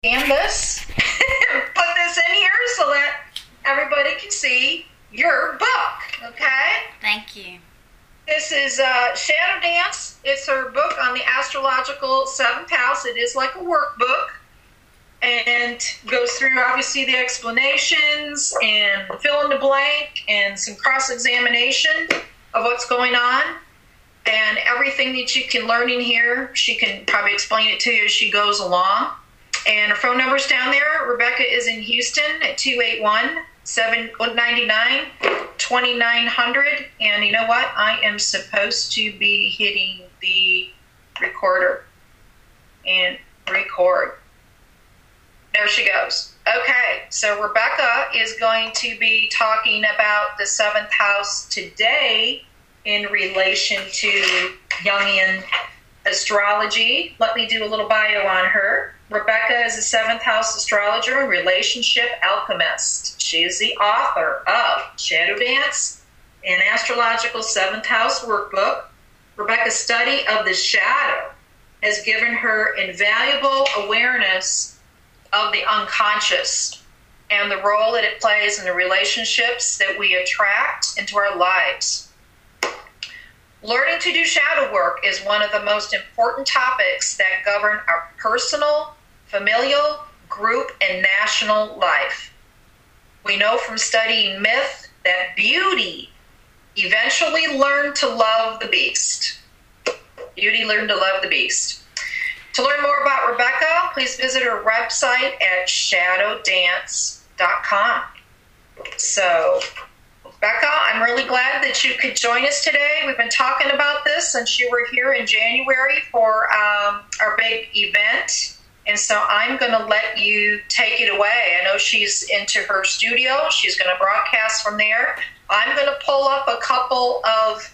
scan this, put this in here so that everybody can see your book, okay? Thank you. This is Shadow Dance. It's her book on the astrological 7th house. It is like a workbook and goes through, obviously, the explanations and fill in the blank and some cross-examination of what's going on. And everything that you can learn in here, she can probably explain it to you as she goes along. And her phone number's down there. Rebecca is in Houston at 281-799-2900. And you know what? I am supposed to be hitting the recorder and record. There she goes. Okay, so Rebecca is going to be talking about the 7th house today in relation to Jungian astrology. Let me do a little bio on her. Rebecca is a 7th house astrologer and relationship alchemist. She is the author of Shadow Dance, an astrological 7th house workbook. Rebecca's study of the shadow has given her invaluable awareness of the unconscious and the role that it plays in the relationships that we attract into our lives. Learning to do shadow work is one of the most important topics that govern our personal, familial, group, and national life. We know from studying myth that beauty eventually learned to love the beast. Beauty learned to love the beast. To learn more about Rebecca, please visit her website at shadowdance.com. So, Rebecca, I'm really glad that you could join us today. We've been talking about this since you were here in January for our big event. And so I'm going to let you take it away. I know she's into her studio. She's going to broadcast from there. I'm going to pull up a couple of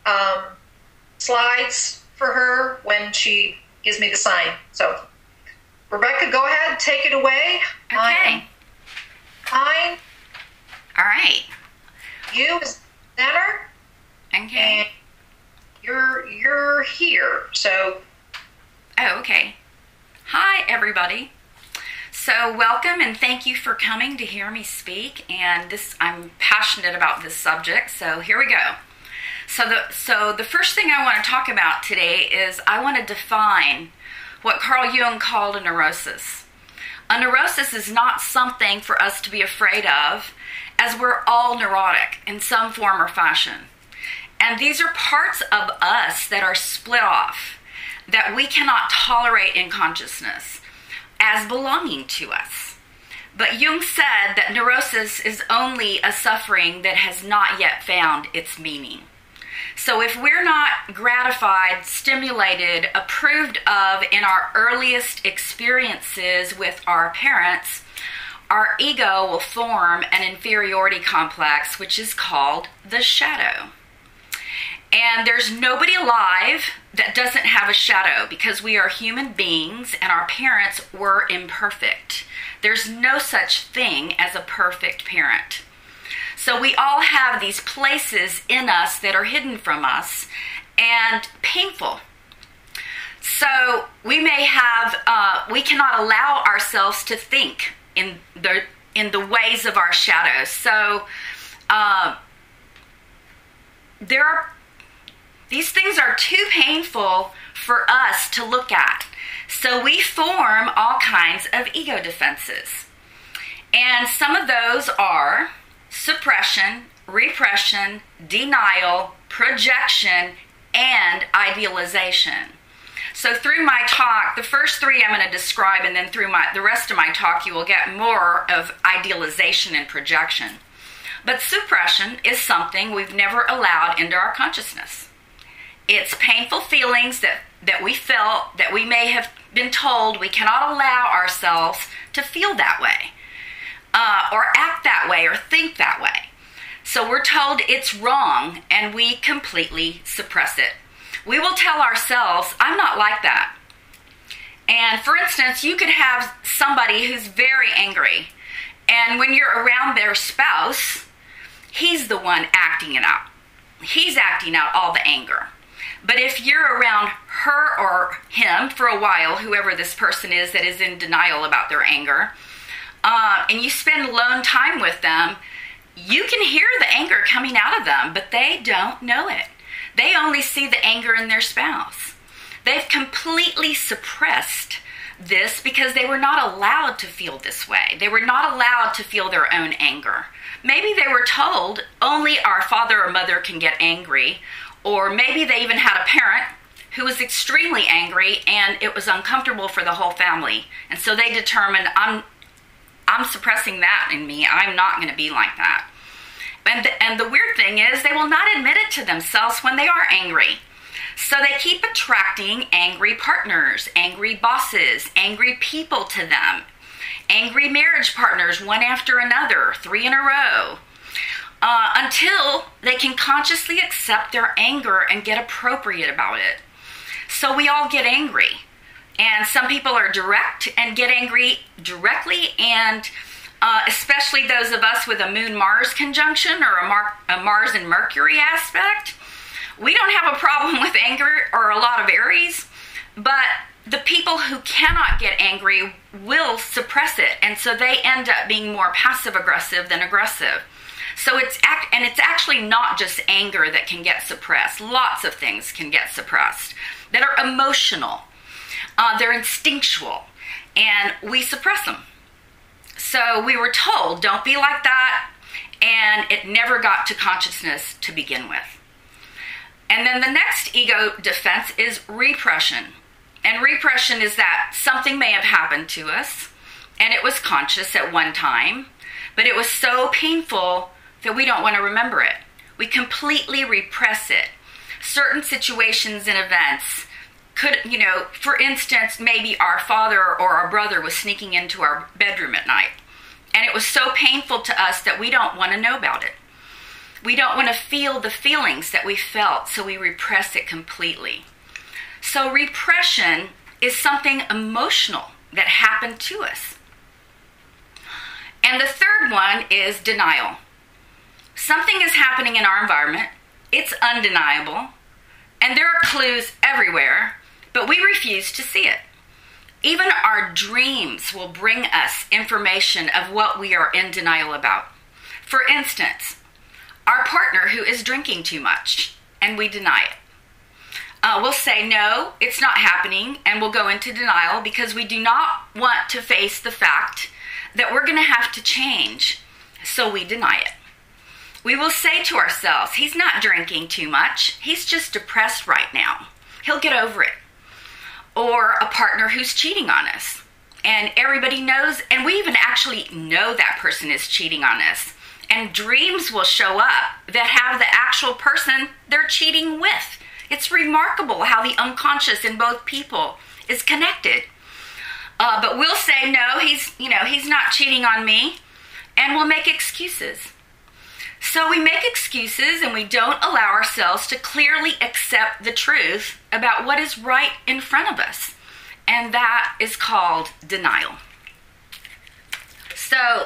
slides for her when she gives me the sign. So, Rebecca, go ahead, take it away. Okay. Fine. All right. You is center. Okay. And you're here. So. Oh, okay. Hi, everybody. So, welcome and thank you for coming to hear me speak. And I'm passionate about this subject. So, here we go. So the first thing I want to talk about today is I want to define what Carl Jung called a neurosis. A neurosis is not something for us to be afraid of, as we're all neurotic in some form or fashion. And these are parts of us that are split off, that we cannot tolerate in consciousness as belonging to us. But Jung said that neurosis is only a suffering that has not yet found its meaning. So if we're not gratified, stimulated, approved of in our earliest experiences with our parents, our ego will form an inferiority complex, which is called the shadow. And there's nobody alive that doesn't have a shadow, because we are human beings and our parents were imperfect. There's no such thing as a perfect parent. So we all have these places in us that are hidden from us and painful. So we may have, we cannot allow ourselves to think in the ways of our shadows. So these things are too painful for us to look at. So we form all kinds of ego defenses. And some of those are suppression, repression, denial, projection, and idealization. So through my talk, the first three I'm going to describe, and then through the rest of my talk, you will get more of idealization and projection. But suppression is something we've never allowed into our consciousness. It's painful feelings that we felt, that we may have been told we cannot allow ourselves to feel that way. Or act that way, or think that way. So we're told it's wrong, and we completely suppress it. We will tell ourselves, I'm not like that. And for instance, you could have somebody who's very angry, and when you're around their spouse, he's the one acting it out. He's acting out all the anger. But if you're around her or him for a while, whoever this person is that is in denial about their anger, and you spend alone time with them, you can hear the anger coming out of them, but they don't know it. They only see the anger in their spouse. They've completely suppressed this because they were not allowed to feel this way. They were not allowed to feel their own anger. Maybe they were told only our father or mother can get angry, or maybe they even had a parent who was extremely angry and it was uncomfortable for the whole family. And so they determined, I'm suppressing that in me. I'm not going to be like that. And the weird thing is they will not admit it to themselves when they are angry. So they keep attracting angry partners, angry bosses, angry people to them, angry marriage partners, one after another, 3 in a row, until they can consciously accept their anger and get appropriate about it. So we all get angry. And some people are direct and get angry directly, and especially those of us with a Moon-Mars conjunction or a Mars and Mercury aspect, we don't have a problem with anger or a lot of Aries, but the people who cannot get angry will suppress it, and so they end up being more passive-aggressive than aggressive. So it's actually not just anger that can get suppressed. Lots of things can get suppressed that are emotional. They're instinctual, and we suppress them. So we were told, don't be like that, and it never got to consciousness to begin with. And then the next ego defense is repression. And repression is that something may have happened to us, and it was conscious at one time, but it was so painful that we don't want to remember it. We completely repress it. Certain situations and events could, for instance, maybe our father or our brother was sneaking into our bedroom at night, and it was so painful to us that we don't want to know about it. We don't want to feel the feelings that we felt, so we repress it completely. So repression is something emotional that happened to us. And the third one is denial. Something is happening in our environment. It's undeniable. And there are clues everywhere, but we refuse to see it. Even our dreams will bring us information of what we are in denial about. For instance, our partner who is drinking too much, and we deny it. We'll say, no, it's not happening, and we'll go into denial because we do not want to face the fact that we're going to have to change, so we deny it. We will say to ourselves, he's not drinking too much, he's just depressed right now. He'll get over it. Or a partner who's cheating on us, and everybody knows, and we even actually know that person is cheating on us. And dreams will show up that have the actual person they're cheating with. It's remarkable how the unconscious in both people is connected. But we'll say, no, he's not cheating on me, and we'll make excuses. So we make excuses, and we don't allow ourselves to clearly accept the truth about what is right in front of us. And that is called denial. So,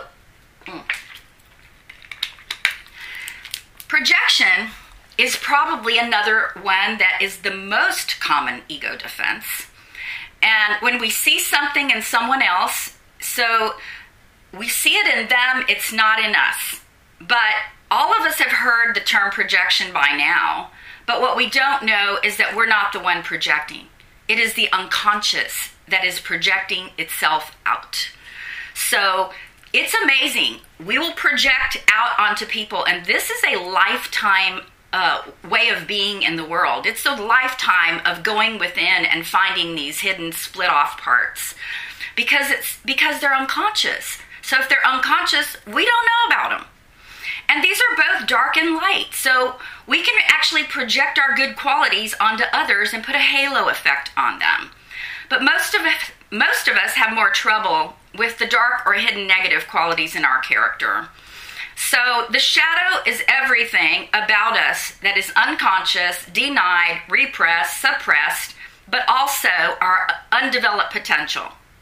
projection is probably another one that is the most common ego defense. And when we see something in someone else, so we see it in them, it's not in us. But all of us have heard the term projection by now, but what we don't know is that we're not the one projecting. It is the unconscious that is projecting itself out. So it's amazing. We will project out onto people, and this is a lifetime way of being in the world. It's a lifetime of going within and finding these hidden split off parts because they're unconscious. So if they're unconscious, we don't know about them. And these are both dark and light. So we can actually project our good qualities onto others and put a halo effect on them. But most of us have more trouble with the dark or hidden negative qualities in our character. So the shadow is everything about us that is unconscious, denied, repressed, suppressed, but also our undeveloped potential.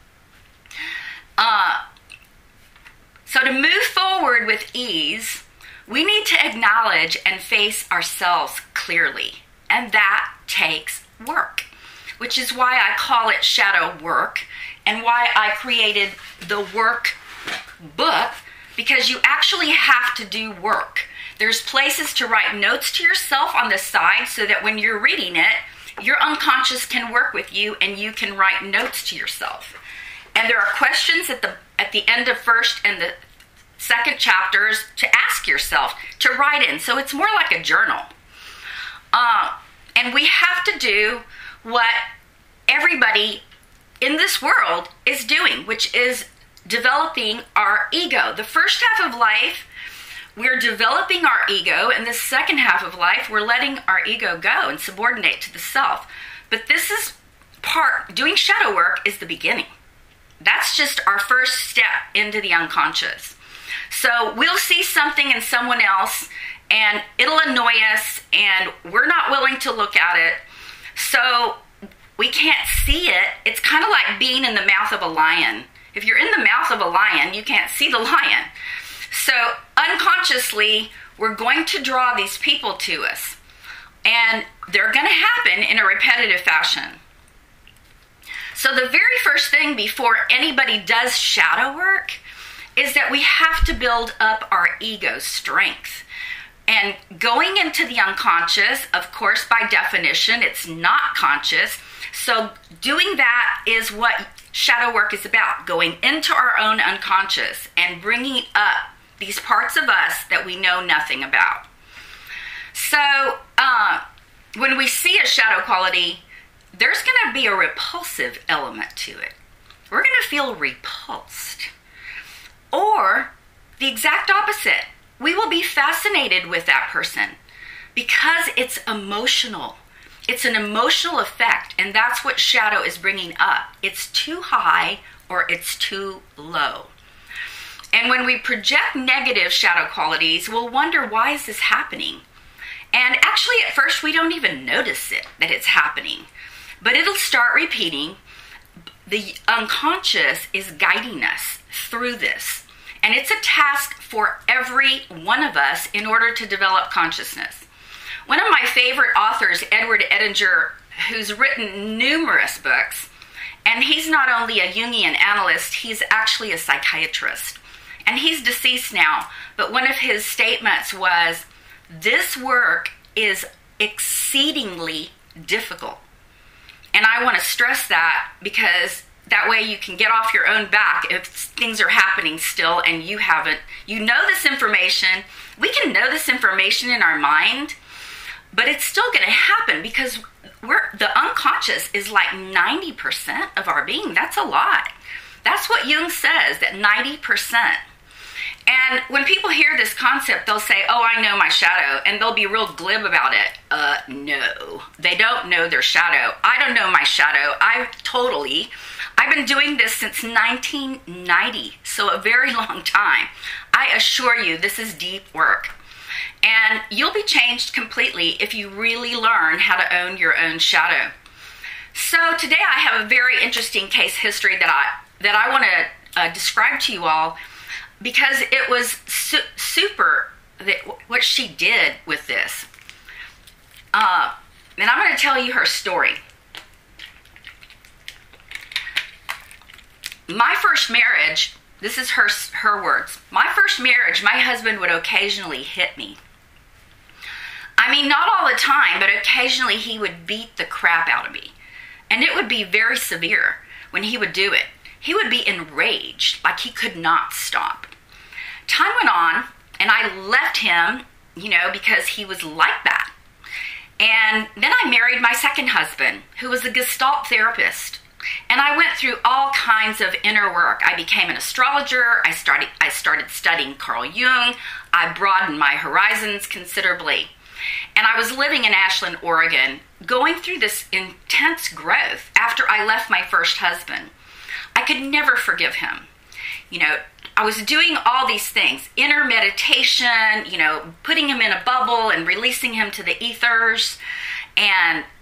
So to move forward with ease, we need to acknowledge and face ourselves clearly. and that takes work, which is why I call it shadow work and why I created the work book, because you actually have to do work. There's places to write notes to yourself on the side so that when you're reading it, your unconscious can work with you and you can write notes to yourself. And there are questions at the end of first and the second chapters to ask yourself, to write in. So it's more like a journal. And we have to do what everybody in this world is doing, which is developing our ego. The first half of life, we're developing our ego, and the second half of life, we're letting our ego go and subordinate to the self. But this is doing shadow work is the beginning. That's just our first step into the unconscious. So we'll see something in someone else, and it'll annoy us, and we're not willing to look at it. So we can't see it. It's kind of like being in the mouth of a lion. If you're in the mouth of a lion, you can't see the lion. So unconsciously, we're going to draw these people to us. And they're going to happen in a repetitive fashion. So the very first thing before anybody does shadow work is that we have to build up our ego strength. And going into the unconscious, of course, by definition, it's not conscious. So doing that is what shadow work is about, going into our own unconscious and bringing up these parts of us that we know nothing about. So when we see a shadow quality, there's going to be a repulsive element to it. We're going to feel repulsed. Or the exact opposite. We will be fascinated with that person because it's emotional. It's an emotional effect, and that's what shadow is bringing up. It's too high or it's too low. And when we project negative shadow qualities, we'll wonder, why is this happening? And actually, at first, we don't even notice it, that it's happening. But it'll start repeating. The unconscious is guiding us through this. And it's a task for every one of us in order to develop consciousness. One of my favorite authors, Edward Edinger, who's written numerous books, and he's not only a Jungian analyst, he's actually a psychiatrist. And he's deceased now, but one of his statements was, this work is exceedingly difficult. And I want to stress that, because that way you can get off your own back if things are happening still and you know this information. We can know this information in our mind, but it's still going to happen because the unconscious is like 90% of our being. That's a lot. That's what Jung says, that 90%. And when people hear this concept, they'll say, oh, I know my shadow, and they'll be real glib about it. No, they don't know their shadow. I don't know my shadow. I've been doing this since 1990, so a very long time. I assure you, this is deep work. And you'll be changed completely if you really learn how to own your own shadow. So today I have a very interesting case history that I want to describe to you all, because it was super what she did with this. And I'm going to tell you her story. My first marriage, this is her words. My first marriage, my husband would occasionally hit me. I mean, not all the time, but occasionally he would beat the crap out of me. And it would be very severe when he would do it. He would be enraged, like he could not stop. Time went on, and I left him, because he was like that. And then I married my second husband, who was a Gestalt therapist. And I went through all kinds of inner work. I became an astrologer. I started studying Carl Jung. I broadened my horizons considerably. And I was living in Ashland, Oregon, going through this intense growth after I left my first husband. I could never forgive him. I was doing all these things, inner meditation, putting him in a bubble and releasing him to the ethers, and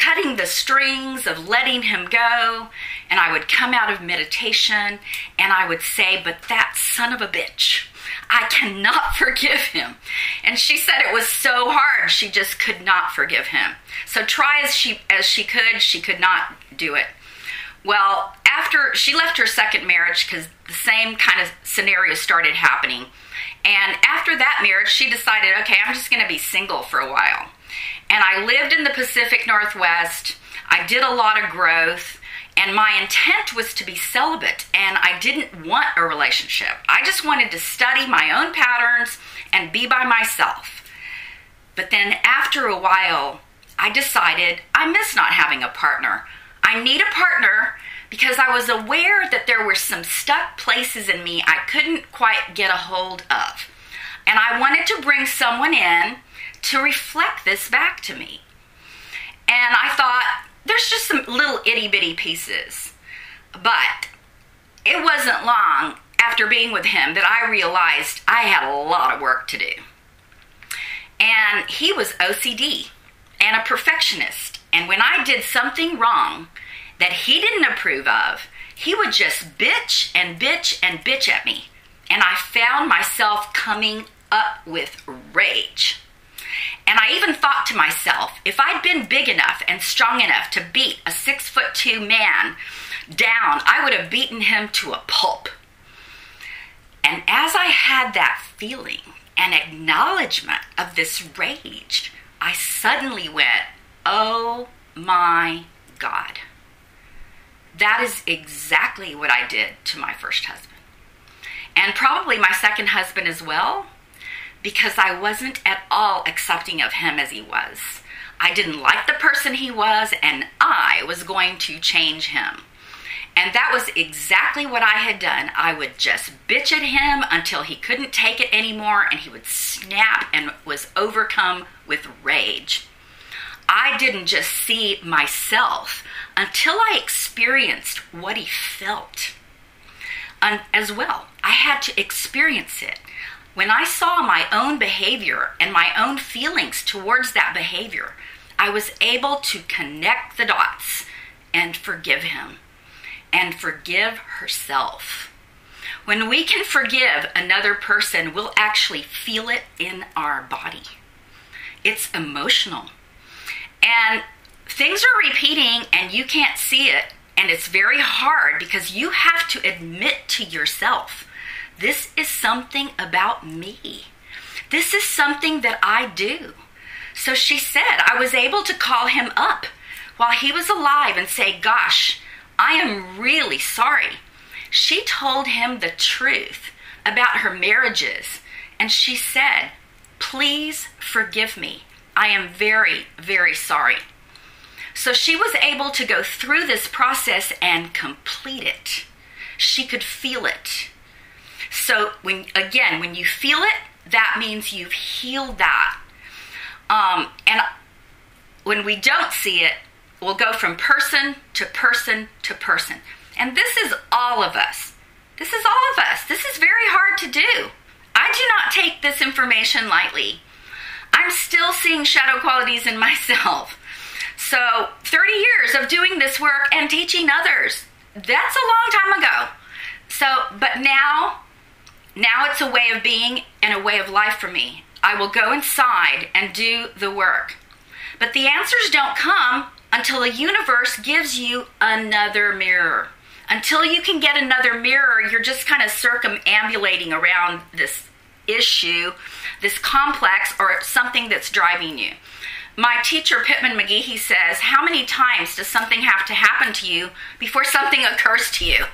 cutting the strings of letting him go. And I would come out of meditation and I would say, but that son of a bitch, I cannot forgive him. And she said it was so hard. She just could not forgive him. So try as she could not do it. Well, after she left her second marriage, because the same kind of scenario started happening. And after that marriage, she decided, okay, I'm just going to be single for a while. And I lived in the Pacific Northwest. I did a lot of growth. And my intent was to be celibate. And I didn't want a relationship. I just wanted to study my own patterns and be by myself. But then after a while, I decided I miss not having a partner. I need a partner because I was aware that there were some stuck places in me I couldn't quite get a hold of. And I wanted to bring someone in to reflect this back to me. And I thought, there's just some little itty-bitty pieces. But it wasn't long after being with him that I realized I had a lot of work to do. And he was OCD and a perfectionist. And when I did something wrong that he didn't approve of, he would just bitch and bitch and bitch at me. And I found myself coming up with rage. And I even thought to myself, if I'd been big enough and strong enough to beat a 6'2" man down, I would have beaten him to a pulp. And as I had that feeling and acknowledgement of this rage, I suddenly went, oh my God. That is exactly what I did to my first husband. And probably my second husband as well, because I wasn't at all accepting of him as he was. I didn't like the person he was, and I was going to change him. And that was exactly what I had done. I would just bitch at him until he couldn't take it anymore, and he would snap and was overcome with rage. I didn't just see myself until I experienced what he felt. As well, I had to experience it. When I saw my own behavior and my own feelings towards that behavior, I was able to connect the dots and forgive him and forgive herself. When we can forgive another person, we'll actually feel it in our body. It's emotional. And things are repeating and you can't see it. And it's very hard because you have to admit to yourself, this is something about me. This is something that I do. So she said, I was able to call him up while he was alive and say, gosh, I am really sorry. She told him the truth about her marriages. And she said, please forgive me. I am very, very sorry. So she was able to go through this process and complete it. She could feel it. So when you feel it, that means you've healed that. And when we don't see it, we'll go from person to person to person. And this is all of us. This is all of us. This is very hard to do. I do not take this information lightly. I'm still seeing shadow qualities in myself. So 30 years of doing this work and teaching others, that's a long time ago. So, but now it's a way of being and a way of life for me. I will go inside and do the work. But the answers don't come until the universe gives you another mirror. Until you can get another mirror, you're just kind of circumambulating around this issue, this complex, or something that's driving you. My teacher, Pittman McGee, he says, how many times does something have to happen to you before something occurs to you?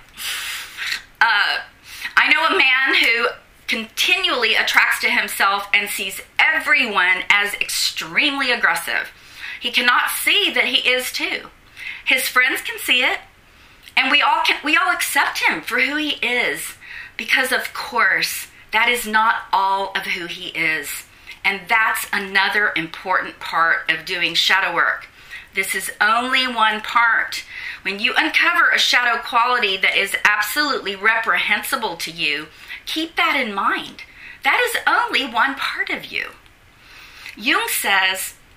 I know a man who continually attracts to himself and sees everyone as extremely aggressive. He cannot see that he is too. His friends can see it, and we all accept him for who he is, because of course that is not all of who he is. And that's another important part of doing shadow work. This is only one part. When you uncover a shadow quality that is absolutely reprehensible to you, keep that in mind. That is only one part of you. Jung says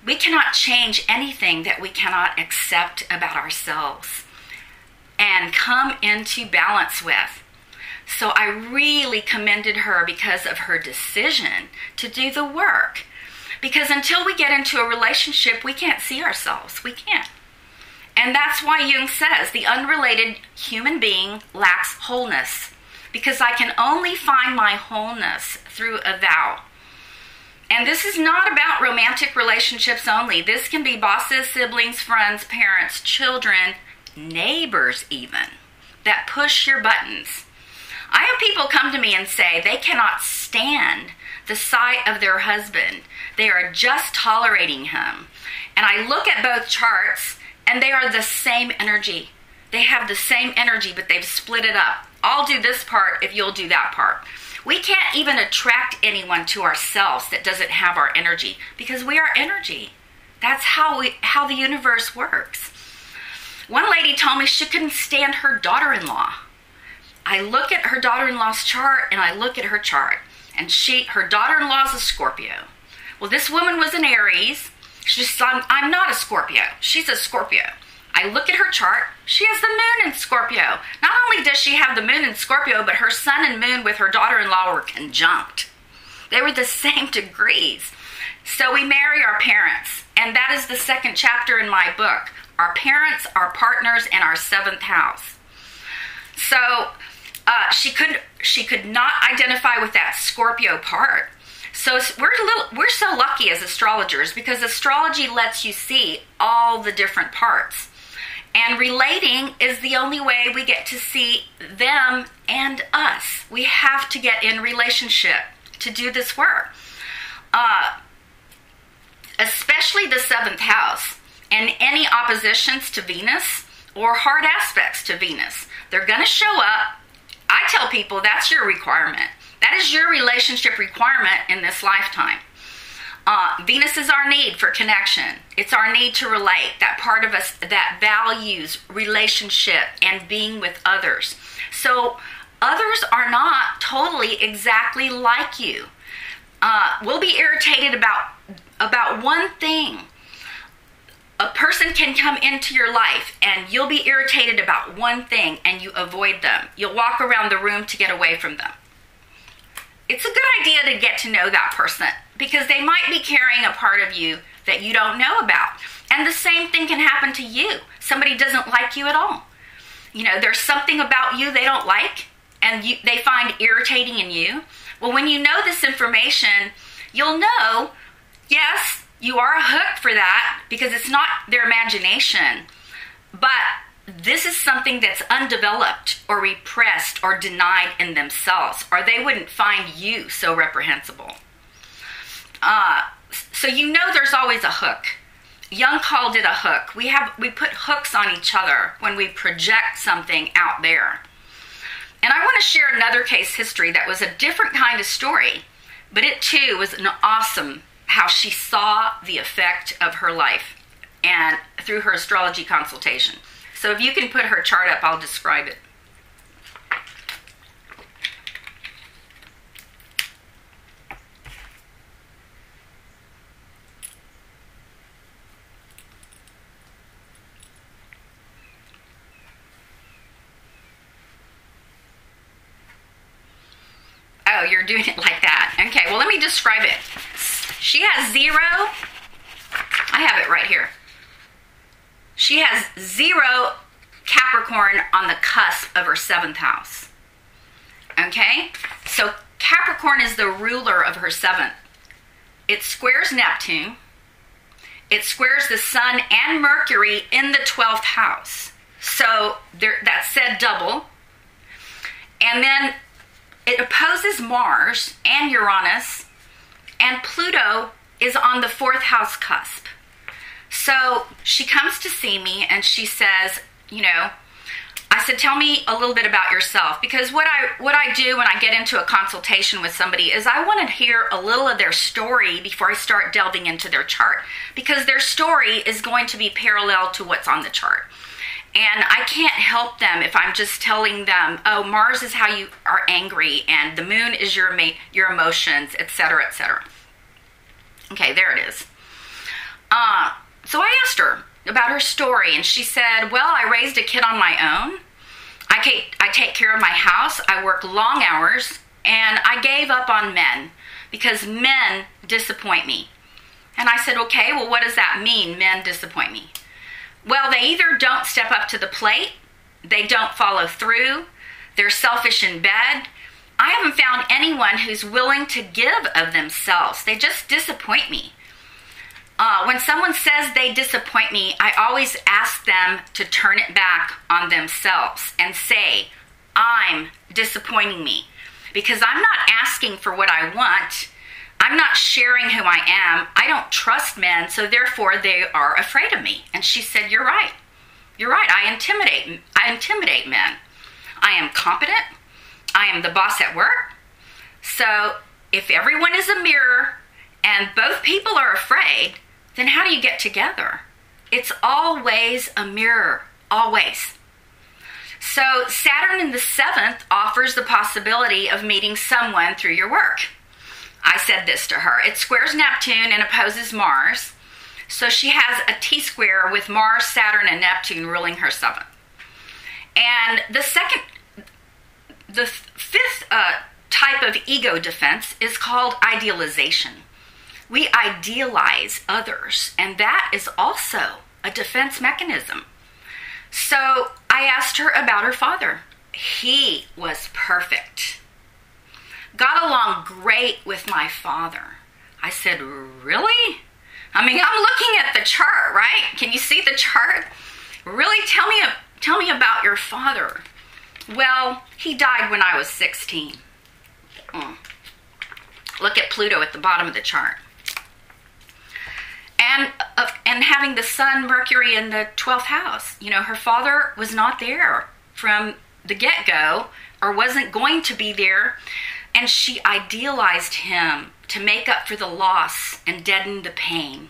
We cannot change anything that we cannot accept about ourselves and come into balance with. So I really commended her because of her decision to do the work. Because until we get into a relationship, we can't see ourselves. We can't. And that's why Jung says the unrelated human being lacks wholeness. Because I can only find my wholeness through a vow. And this is not about romantic relationships only. This can be bosses, siblings, friends, parents, children, neighbors even, that push your buttons. I have people come to me and say they cannot stand the sight of their husband. They are just tolerating him. And I look at both charts, and they are the same energy. They have the same energy, but they've split it up. I'll do this part if you'll do that part. We can't even attract anyone to ourselves that doesn't have our energy, because we are energy. That's how the universe works. One lady told me she couldn't stand her daughter-in-law. I look at her daughter-in-law's chart, and I look at her chart, and her daughter-in-law's a Scorpio. Well, this woman was an Aries. I'm not a Scorpio. She's a Scorpio. I look at her chart. She has the moon in Scorpio. Not only does she have the moon in Scorpio, but her sun and moon with her daughter-in-law were conjunct. They were the same degrees. So we marry our parents. And that is the second chapter in my book. Our parents, our partners, and our seventh house. So she could not identify with that Scorpio part. So we're so lucky as astrologers, because astrology lets you see all the different parts. And relating is the only way we get to see them and us. We have to get in relationship to do this work. Especially the seventh house and any oppositions to Venus or hard aspects to Venus. They're going to show up. I tell people that's your requirement. That is your relationship requirement in this lifetime. Venus is our need for connection. It's our need to relate, that part of us that values relationship and being with others. So others are not totally exactly like you. We'll be irritated about one thing. A person can come into your life and you'll be irritated about one thing and you avoid them. You'll walk around the room to get away from them. It's a good idea to get to know that person, because they might be carrying a part of you that you don't know about. And the same thing can happen to you. Somebody doesn't like you at all. You know, there's something about you they don't like and they find irritating in you. Well, when you know this information, you'll know, yes, you are a hook for that, because it's not their imagination. But this is something that's undeveloped or repressed or denied in themselves, or they wouldn't find you so reprehensible. So you know there's always a hook. Jung called it a hook. We put hooks on each other when we project something out there. And I want to share another case history that was a different kind of story, but it too was an awesome how she saw the effect of her life and through her astrology consultation. So if you can put her chart up, I'll describe it. Oh, you're doing it like that. Okay, well, let me describe it. She has 0. I have it right here. She has 0 Capricorn on the cusp of her 7th house. Okay? So Capricorn is the ruler of her 7th. It squares Neptune. It squares the Sun and Mercury in the 12th house. So that said double. And then it opposes Mars and Uranus. And Pluto is on the 4th house cusp. So she comes to see me and she says, I said, tell me a little bit about yourself. Because what I do when I get into a consultation with somebody is I want to hear a little of their story before I start delving into their chart. Because their story is going to be parallel to what's on the chart. And I can't help them if I'm just telling them, oh, Mars is how you are angry and the moon is your emotions, etc., etc. Okay, there it is. So I asked her about her story, and she said, well, I raised a kid on my own. I take care of my house. I work long hours, and I gave up on men because men disappoint me. And I said, okay, well, what does that mean, men disappoint me? Well, they either don't step up to the plate, they don't follow through, they're selfish in bed. I haven't found anyone who's willing to give of themselves. They just disappoint me. When someone says they disappoint me, I always ask them to turn it back on themselves and say, I'm disappointing me. Because I'm not asking for what I want. I'm not sharing who I am. I don't trust men, so therefore they are afraid of me. And she said, you're right. You're right. I intimidate men. I am competent. I am the boss at work. So if everyone is a mirror and both people are afraid, then how do you get together? It's always a mirror, always. So Saturn in the 7th offers the possibility of meeting someone through your work. I said this to her. It squares Neptune and opposes Mars. So she has a T-square with Mars, Saturn, and Neptune ruling her 7th. And the fifth type of ego defense is called idealization. We idealize others, and that is also a defense mechanism. So I asked her about her father. He was perfect. Got along great with my father. I said, really? I mean, I'm looking at the chart, right? Can you see the chart? Really? Tell me about your father. Well, he died when I was 16. Look at Pluto at the bottom of the chart. And having the Sun, Mercury in the 12th house. You know, her father was not there from the get-go, or wasn't going to be there, and she idealized him to make up for the loss and deaden the pain.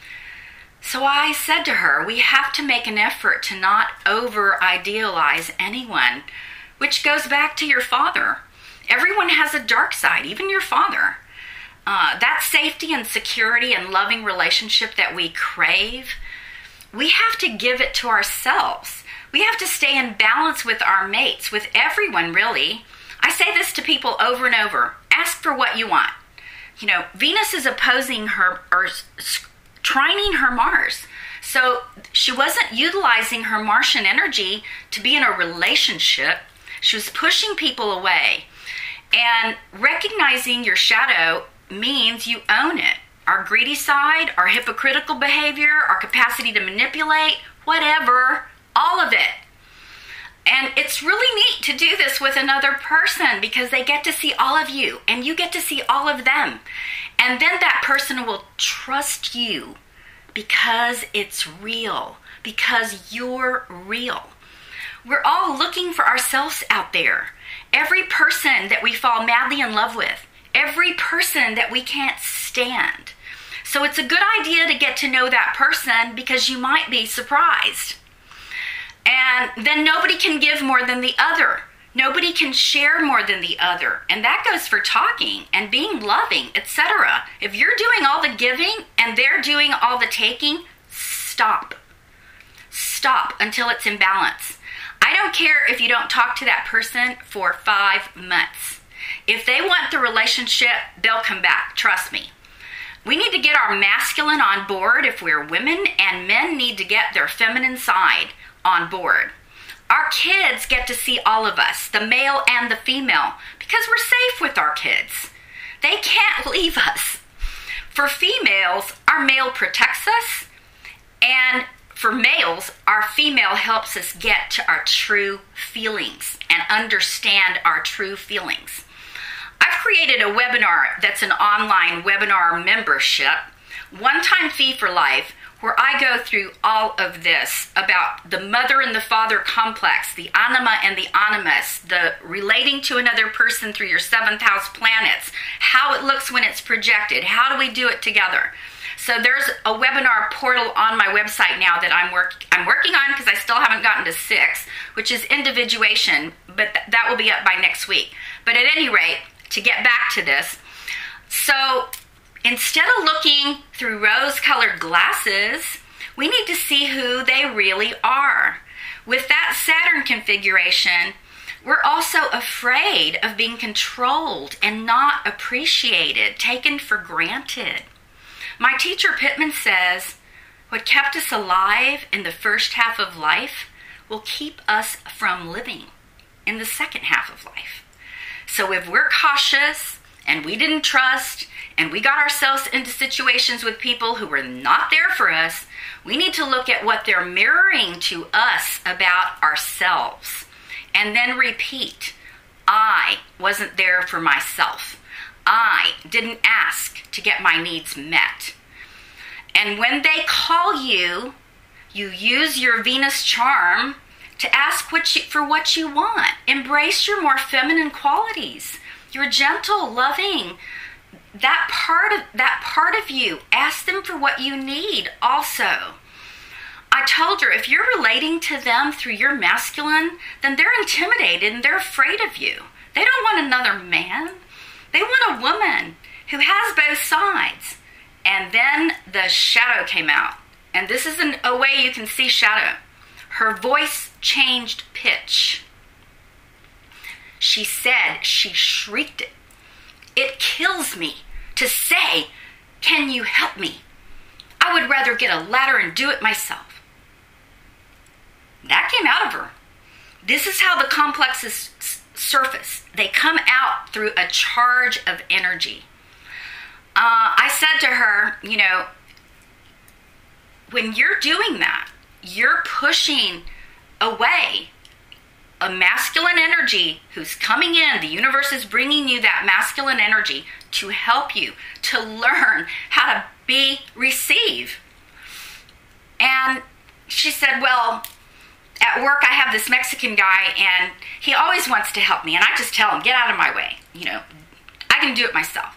So I said to her, we have to make an effort to not over-idealize anyone, which goes back to your father. Everyone has a dark side, even your father. That safety and security and loving relationship that we crave, we have to give it to ourselves. We have to stay in balance with our mates, with everyone, really. I say this to people over and over. Ask for what you want. You know, Venus is opposing her, or trining her Mars. So she wasn't utilizing her Martian energy to be in a relationship. She was pushing people away. And recognizing your shadow means you own it. Our greedy side, our hypocritical behavior, our capacity to manipulate, whatever, all of it. And it's really neat to do this with another person because they get to see all of you and you get to see all of them. And then that person will trust you because it's real, because you're real. We're all looking for ourselves out there. Every person that we fall madly in love with, every person that we can't stand. So it's a good idea to get to know that person because you might be surprised. And then nobody can give more than the other. Nobody can share more than the other. And that goes for talking and being loving, etc. If you're doing all the giving and they're doing all the taking, stop. Stop until it's in balance. I don't care if you don't talk to that person for 5 months. If they want the relationship, they'll come back. Trust me. We need to get our masculine on board if we're women, and men need to get their feminine side on board. Our kids get to see all of us, the male and the female, because we're safe with our kids. They can't leave us. For females, our male protects us, and for males, our female helps us get to our true feelings and understand our true feelings. I've created a webinar that's an online webinar membership, one-time fee for life, where I go through all of this about the mother and the father complex, the anima and the animus, the relating to another person through your 7th house planets, how it looks when it's projected, how do we do it together. So there's a webinar portal on my website now that I'm working on because I still haven't gotten to 6, which is individuation, but that will be up by next week. But at any rate, to get back to this, so Instead of looking through rose-colored glasses, we need to see who they really are. With that Saturn configuration, we're also afraid of being controlled and not appreciated, taken for granted. My teacher Pittman says, what kept us alive in the first half of life will keep us from living in the second half of life. So if we're cautious and we didn't trust and we got ourselves into situations with people who were not there for us, we need to look at what they're mirroring to us about ourselves. And then repeat, I wasn't there for myself. I didn't ask to get my needs met. And when they call you, you use your Venus charm to ask for what you want. Embrace your more feminine qualities. You're gentle, loving. That part of you. Ask them for what you need also. I told her, if you're relating to them through your masculine, then they're intimidated and they're afraid of you. They don't want another man. They want a woman who has both sides. And then the shadow came out. And this is a way you can see shadow. Her voice changed pitch. She said, she shrieked it. It kills me to say, can you help me? I would rather get a ladder and do it myself. That came out of her. This is how the complexes surface. They come out through a charge of energy. I said to her, when you're doing that, you're pushing away a masculine energy who's coming in. The universe is bringing you that masculine energy to help you to learn how to receive. And she said, well, at work I have this Mexican guy and he always wants to help me. And I just tell him, get out of my way. I can do it myself.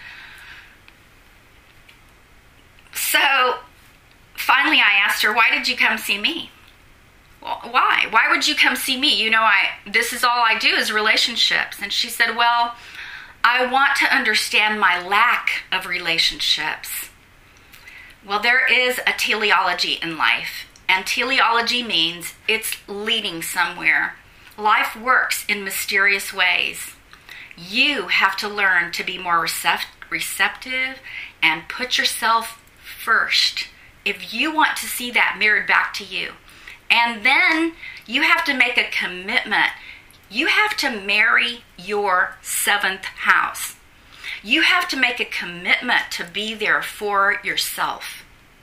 So finally I asked her, why did you come see me? Well, why? Why would you come see me? This is all I do is relationships. And she said, well, I want to understand my lack of relationships. Well, there is a teleology in life. And teleology means it's leading somewhere. Life works in mysterious ways. You have to learn to be more receptive and put yourself first if you want to see that mirrored back to you. And then you have to make a commitment. You have to marry your 7th house. You have to make a commitment to be there for yourself.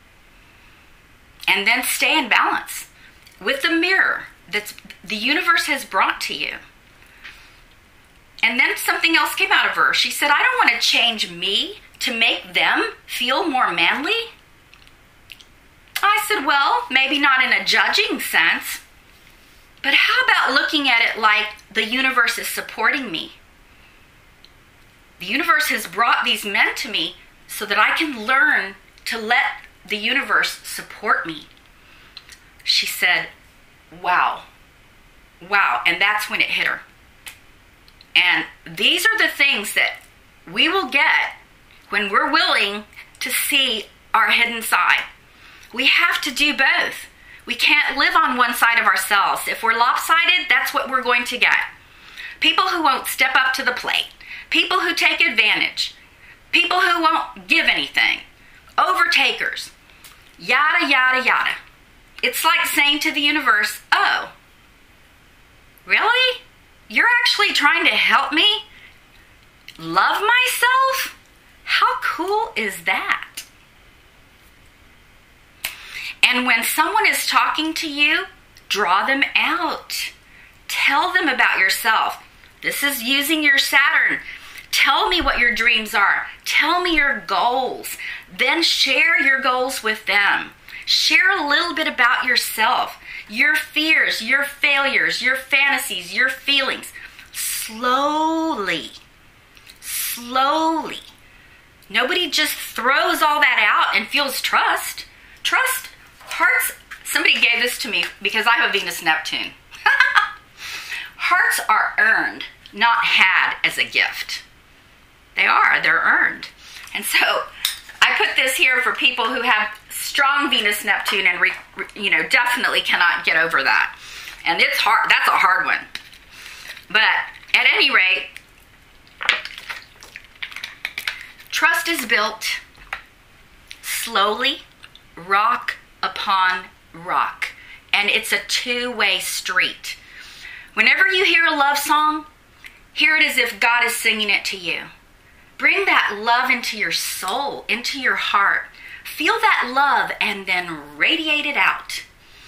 And then stay in balance with the mirror that the universe has brought to you. And then something else came out of her. She said, I don't want to change me to make them feel more manly. I said, well, maybe not in a judging sense, but how about looking at it like the universe is supporting me? The universe has brought these men to me so that I can learn to let the universe support me. She said, wow. And that's when it hit her. And these are the things that we will get when we're willing to see our hidden side. We have to do both. We can't live on one side of ourselves. If we're lopsided, that's what we're going to get. People who won't step up to the plate. People who take advantage. People who won't give anything. Overtakers. Yada, yada, yada. It's like saying to the universe, oh, really? You're actually trying to help me love myself? How cool is that? And when someone is talking to you, draw them out. Tell them about yourself. This is using your Saturn. Tell me what your dreams are. Tell me your goals. Then share your goals with them. Share a little bit about yourself, your fears, your failures, your fantasies, your feelings. Slowly. Nobody just throws all that out and feels trust. Trust, hearts, somebody gave this to me because I have a Venus Neptune. Hearts are earned, not had as a gift. They're earned. And so I put this here for people who have strong Venus, Neptune, and definitely cannot get over that. And it's hard. That's a hard one. But at any rate, trust is built slowly, rock upon rock. And it's a two-way street. Whenever you hear a love song, hear it as if God is singing it to you. Bring that love into your soul, into your heart. Feel that love and then radiate it out.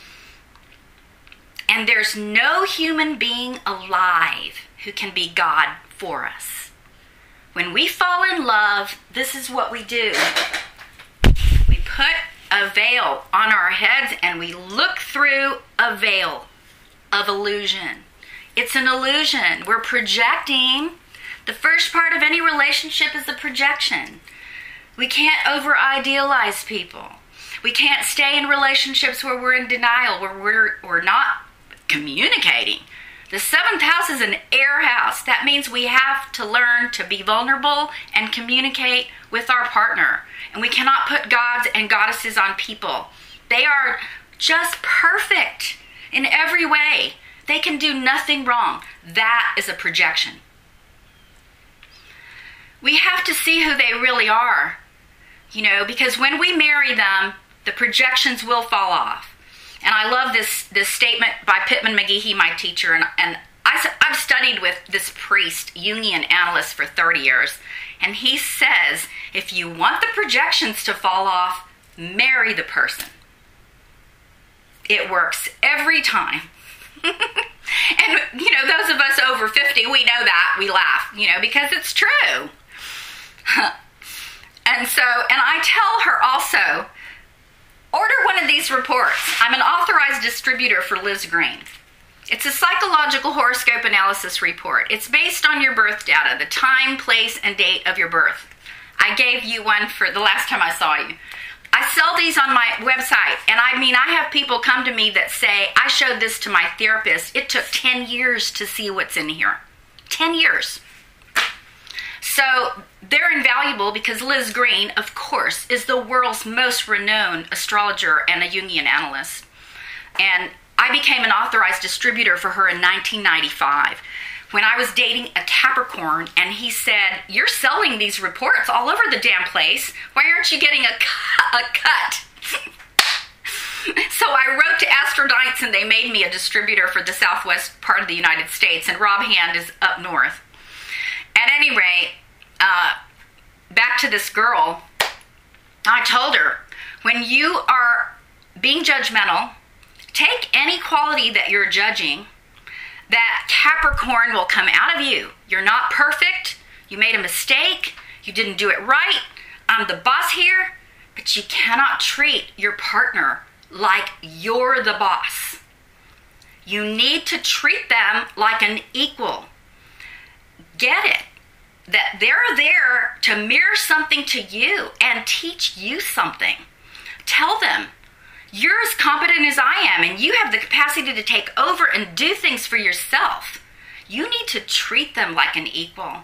And there's no human being alive who can be God for us. When we fall in love, this is what we do. We put a veil on our heads and we look through a veil of illusion. It's an illusion. We're projecting. The first part of any relationship is a projection. We can't over-idealize people. We can't stay in relationships where we're in denial, where we're not communicating. The 7th house is an air house. That means we have to learn to be vulnerable and communicate with our partner. And we cannot put gods and goddesses on people. They are just perfect in every way. They can do nothing wrong. That is a projection. We have to see who they really are, because when we marry them, the projections will fall off. And I love this statement by Pittman McGehee, my teacher, and I've studied with this priest, Jungian analyst, for 30 years. And he says, if you want the projections to fall off, marry the person. It works every time. And, those of us over 50, we know that. We laugh, because it's true. And I tell her also, order one of these reports. I'm an authorized distributor for Liz Green. It's a psychological horoscope analysis report. It's based on your birth data, the time, place, and date of your birth. I gave you one for the last time I saw you. I sell these on my website, and I have people come to me that say, I showed this to my therapist. It took 10 years to see what's in here. 10 years. So they're invaluable because Liz Green, of course, is the world's most renowned astrologer and a Jungian analyst. And I became an authorized distributor for her in 1995 when I was dating a Capricorn, and he said, you're selling these reports all over the damn place. Why aren't you getting a cut? So I wrote to Astrodyncs, and they made me a distributor for the southwest part of the United States, and Rob Hand is up north. At any rate, back to this girl, I told her, when you are being judgmental, take any quality that you're judging, that Capricorn will come out of you. You're not perfect. You made a mistake. You didn't do it right. I'm the boss here. But you cannot treat your partner like you're the boss. You need to treat them like an equal. Get it? That they're there to mirror something to you and teach you something. Tell them, you're as competent as I am, and you have the capacity to take over and do things for yourself. You need to treat them like an equal.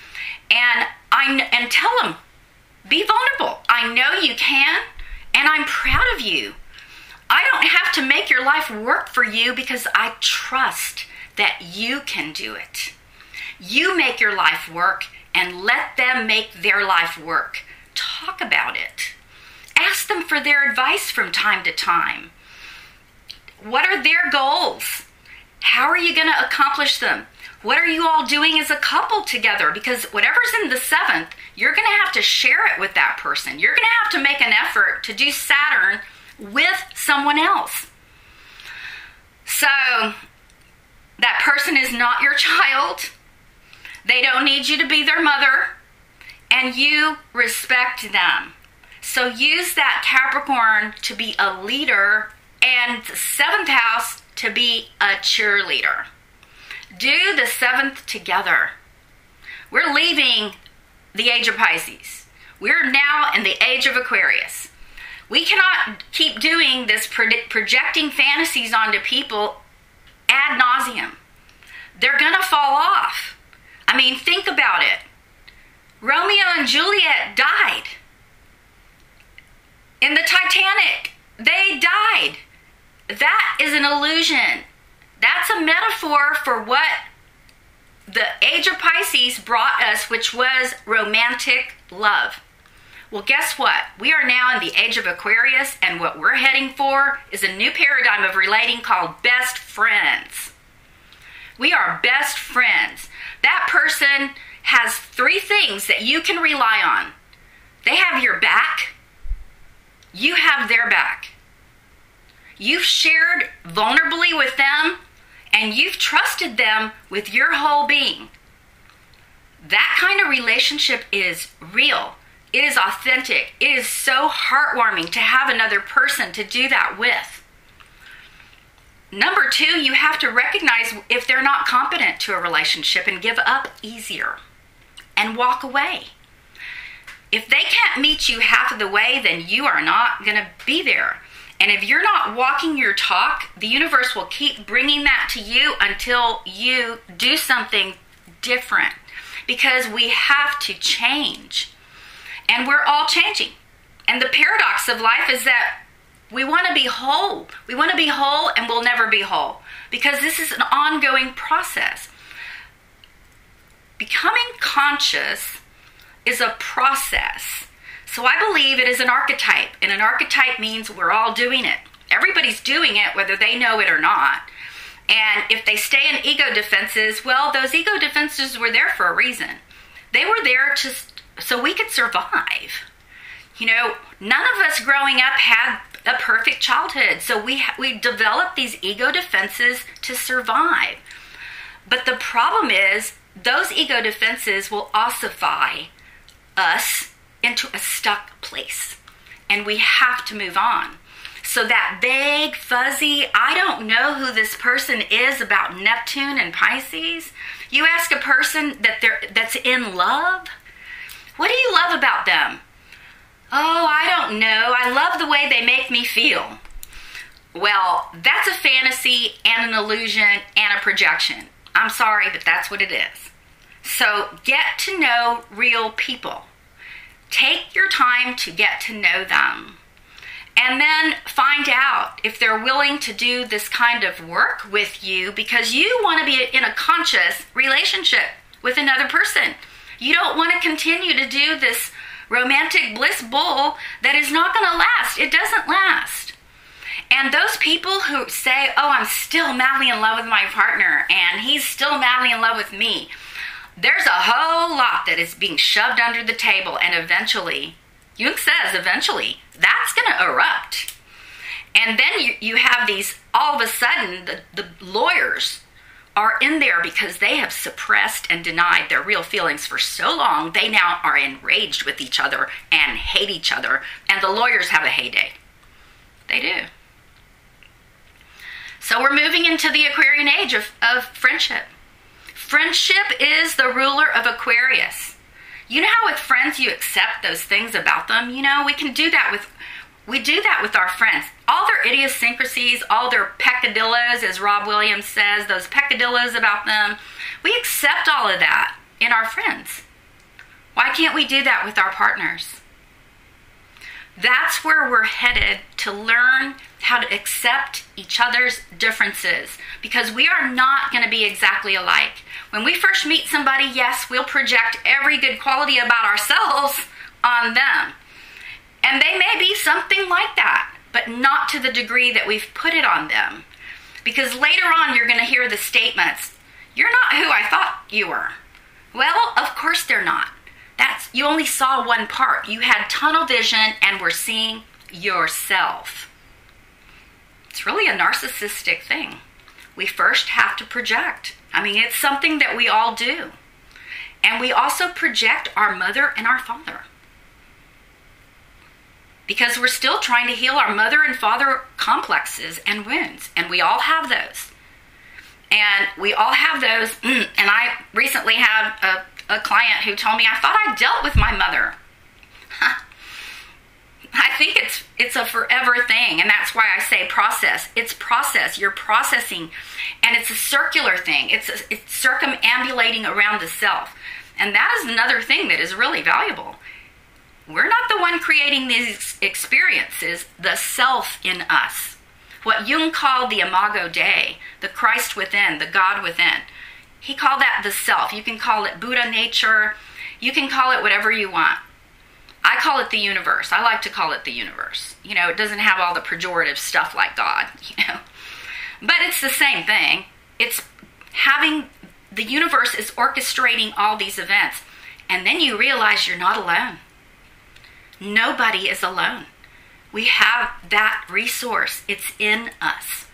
And tell them, be vulnerable. I know you can, and I'm proud of you. I don't have to make your life work for you because I trust that you can do it. You make your life work and let them make their life work. Talk about it. Ask them for their advice from time to time. What are their goals? How are you going to accomplish them? What are you all doing as a couple together? Because whatever's in the 7th, you're going to have to share it with that person. You're going to have to make an effort to do Saturn with someone else. So, that person is not your child. They don't need you to be their mother. And you respect them. So use that Capricorn to be a leader and the 7th house to be a cheerleader. Do the 7th together. We're leaving the age of Pisces. We're now in the age of Aquarius. We cannot keep doing this projecting fantasies onto people ad nauseum. They're going to fall off. I mean, think about it. Romeo and Juliet died. In the Titanic, they died. That is an illusion. That's a metaphor for what the age of Pisces brought us, which was romantic love. Well, guess what? We are now in the age of Aquarius, and what we're heading for is a new paradigm of relating called best friends. We are best friends. That person has 3 things that you can rely on. They have your back. You have their back. You've shared vulnerably with them, and you've trusted them with your whole being. That kind of relationship is real. It is authentic. It is so heartwarming to have another person to do that with. Number 2, you have to recognize if they're not competent to a relationship and give up easier and walk away. If they can't meet you half of the way, then you are not going to be there. And if you're not walking your talk, the universe will keep bringing that to you until you do something different. Because we have to change. And we're all changing. And the paradox of life is that we want to be whole. We want to be whole, and we'll never be whole. Because this is an ongoing process. Becoming conscious is a process. So I believe it is an archetype. And an archetype means we're all doing it. Everybody's doing it, whether they know it or not. And if they stay in ego defenses, well, those ego defenses were there for a reason. They were there so we could survive. You know, none of us growing up had a perfect childhood. So we developed these ego defenses to survive. But the problem is, those ego defenses will ossify us into a stuck place. And we have to move on. So that vague, fuzzy, I don't know who this person is about Neptune and Pisces. You ask a person that's in love, what do you love about them? Oh, I don't know. I love the way they make me feel. Well, that's a fantasy and an illusion and a projection. I'm sorry, but that's what it is. So get to know real people. Take your time to get to know them. And then find out if they're willing to do this kind of work with you, because you want to be in a conscious relationship with another person. You don't want to continue to do this romantic bliss bull that is not going to last. It doesn't last. And those people who say, oh, I'm still madly in love with my partner and he's still madly in love with me, there's a whole lot that is being shoved under the table, and eventually, Jung says eventually, that's going to erupt. And then you have these, all of a sudden, the lawyers are in there because they have suppressed and denied their real feelings for so long, they now are enraged with each other and hate each other, and the lawyers have a heyday. They do. So we're moving into the Aquarian age of friendship. Friendship is the ruler of Aquarius. You know how with friends you accept those things about them? You know, we do that with our friends. All their idiosyncrasies, all their peccadillos, as Rob Williams says, those peccadillos about them, we accept all of that in our friends. Why can't we do that with our partners? That's where we're headed, to learn how to accept each other's differences, because we are not going to be exactly alike. When we first meet somebody, yes, we'll project every good quality about ourselves on them. And they may be something like that, but not to the degree that we've put it on them. Because later on, you're going to hear the statements, you're not who I thought you were. Well, of course they're not. You only saw one part. You had tunnel vision and were seeing yourself. It's really a narcissistic thing. We first have to project. I mean, it's something that we all do. And we also project our mother and our father. Because we're still trying to heal our mother and father complexes and wounds. And we all have those. And we all have those. And I recently had a client who told me, I thought I dealt with my mother. I think it's a forever thing. And that's why I say process. It's process. You're processing. And it's a circular thing. It's circumambulating around the self. And that is another thing that is really valuable. We're not the one creating these experiences, the self in us. What Jung called the imago Dei, the Christ within, the God within. He called that the self. You can call it Buddha nature. You can call it whatever you want. I call it the universe. I like to call it the universe. You know, it doesn't have all the pejorative stuff like God, you know. But it's the same thing. It's having, the universe is orchestrating all these events. And then you realize you're not alone. Nobody is alone. We have that resource. It's in us.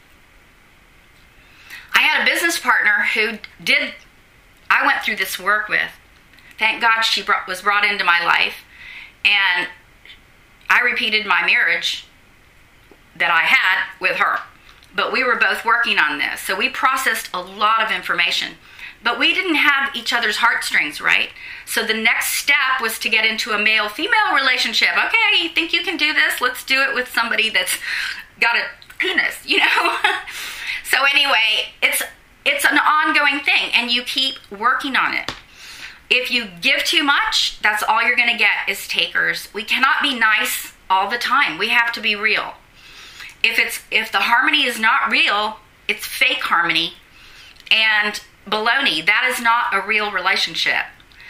I had a business partner who I went through this work with. Thank God she was brought into my life. And I repeated my marriage that I had with her. But we were both working on this. So we processed a lot of information. But we didn't have each other's heartstrings, right? So the next step was to get into a male-female relationship. Okay, you think you can do this? Let's do it with somebody that's got a penis, you know? So anyway, it's an ongoing thing, and you keep working on it. If you give too much, that's all you're going to get is takers. We cannot be nice all the time. We have to be real. If the harmony is not real, it's fake harmony and baloney. That is not a real relationship.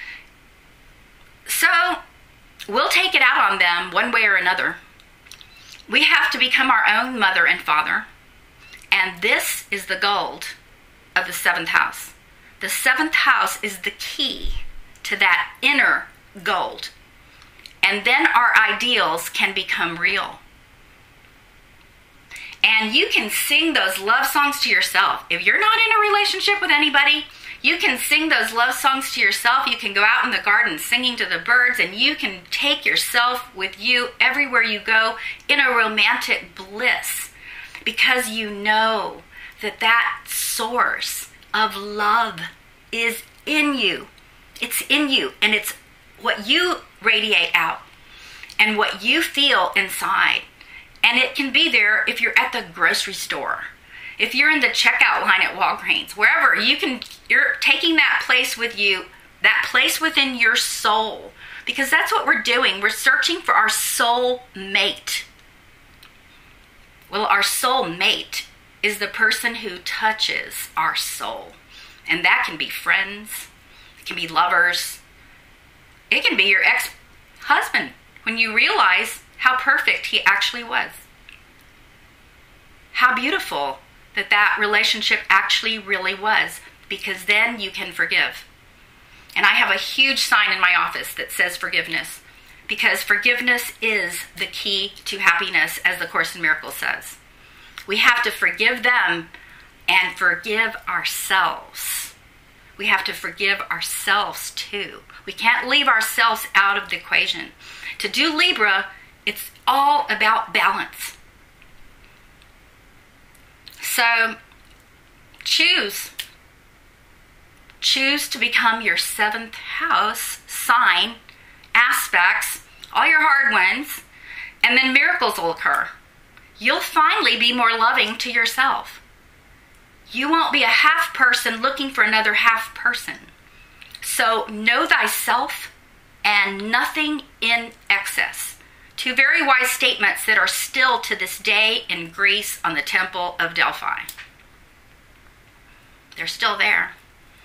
So we'll take it out on them one way or another. We have to become our own mother and father. And this is the gold of the seventh house. The seventh house is the key to that inner gold. And then our ideals can become real. And you can sing those love songs to yourself. If you're not in a relationship with anybody, you can sing those love songs to yourself. You can go out in the garden singing to the birds, and you can take yourself with you everywhere you go in a romantic bliss, because you know that that source of love is in you. It's in you, and it's what you radiate out and what you feel inside. And it can be there if you're at the grocery store, if you're in the checkout line at Walgreens, wherever. You're taking that place with you, that place within your soul, because that's what we're doing. We're searching for our soul mate. Well, our soul mate is the person who touches our soul. And that can be friends, it can be lovers, it can be your ex-husband, when you realize how perfect he actually was. How beautiful that relationship actually really was, because then you can forgive. And I have a huge sign in my office that says forgiveness, because forgiveness is the key to happiness, as the Course in Miracles says. We have to forgive them and forgive ourselves. We have to forgive ourselves too. We can't leave ourselves out of the equation. To do Libra, it's all about balance. So choose to become your seventh house sign, aspects, all your hard ones, and then miracles will occur. You'll finally be more loving to yourself. You won't be a half person looking for another half person. So know thyself and nothing in excess. Two very wise statements that are still to this day in Greece on the Temple of Delphi. They're still there.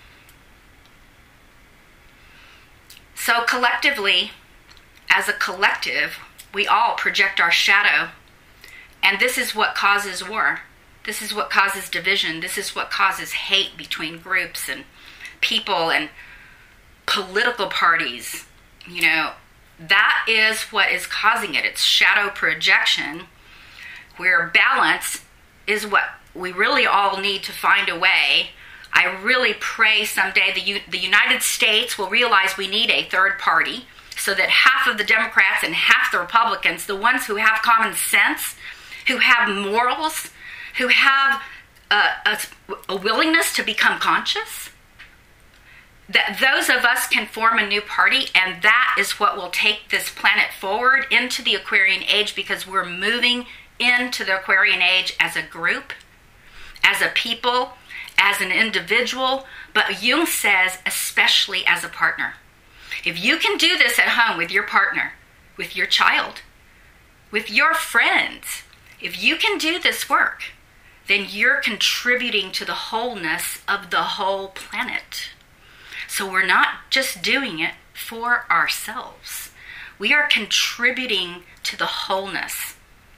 So collectively, as a collective, we all project our shadow. And this is what causes war. This is what causes division. This is what causes hate between groups and people and political parties. You know, that is what is causing it. It's shadow projection, where balance is what we really all need to find a way. I really pray someday the United States will realize we need a third party, so that half of the Democrats and half the Republicans, the ones who have common sense, who have morals, who have a willingness to become conscious, that those of us can form a new party, and that is what will take this planet forward into the Aquarian Age, because we're moving into the Aquarian Age as a group, as a people, as an individual, But Jung says, especially as a partner. If you can do this at home with your partner, with your child, with your friends, if you can do this work, then you're contributing to the wholeness of the whole planet. So we're not just doing it for ourselves. We are contributing to the wholeness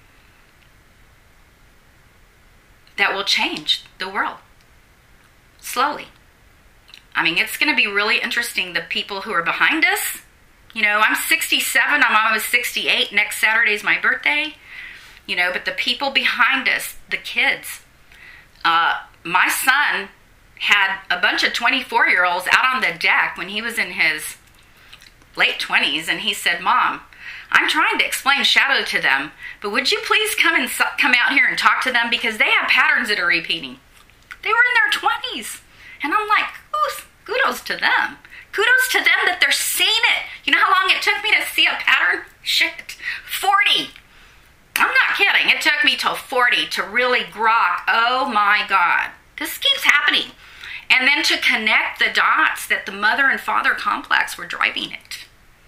that will change the world slowly. I mean, it's going to be really interesting, the people who are behind us. You know, I'm 67, I'm almost 68. Next Saturday is my birthday. You know, but the people behind us, the kids. My son had a bunch of 24-year-olds out on the deck when he was in his late 20s, and he said, Mom, I'm trying to explain shadow to them, but would you please come out here and talk to them, because they have patterns that are repeating. They were in their 20s. And I'm like, kudos to them. Kudos to them that they're seeing it. You know how long it took me to see a pattern? Shit, 40. I'm not kidding. It took me till 40 to really grok, oh my God, this keeps happening. And then to connect the dots that the mother and father complex were driving it.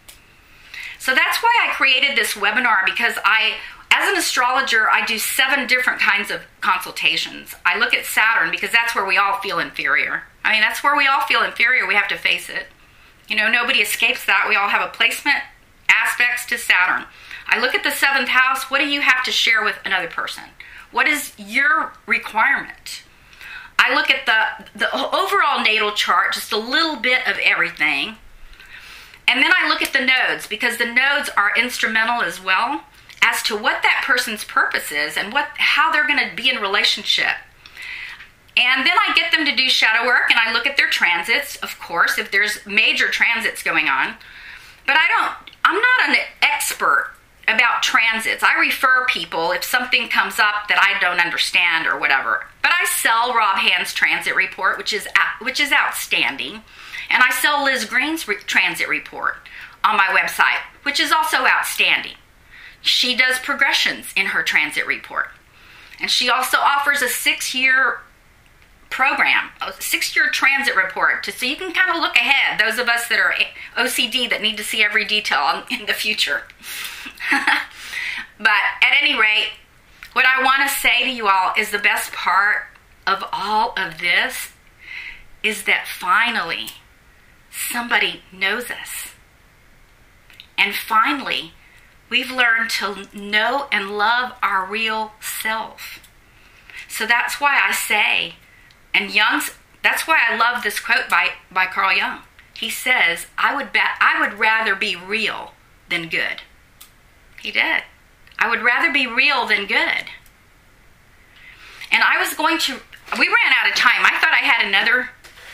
So that's why I created this webinar, because as an astrologer, I do 7 different kinds of consultations. I look at Saturn because that's where we all feel inferior. I mean, that's where we all feel inferior. We have to face it. You know, nobody escapes that. We all have a placement aspects to Saturn. I look at the 7th house. What do you have to share with another person? What is your requirement? I look at the overall natal chart, just a little bit of everything. And then I look at the nodes, because the nodes are instrumental as well as to what that person's purpose is and how they're going to be in relationship. And then I get them to do shadow work, and I look at their transits, of course, if there's major transits going on. But I'm not an expert about transits. I refer people if something comes up that I don't understand or whatever. But I sell Rob Hand's transit report, which is outstanding. And I sell Liz Green's transit report on my website, which is also outstanding. She does progressions in her transit report. And she also offers a 6-year program, a 6-year transit report, so you can kind of look ahead, those of us that are OCD that need to see every detail in the future. But at any rate, what I want to say to you all is the best part of all of this is that finally somebody knows us. And finally, we've learned to know and love our real self. So that's why I say, and that's why I love this quote by Carl Jung. He says, I would rather be real than good. He did. I would rather be real than good. And we ran out of time. I thought I had another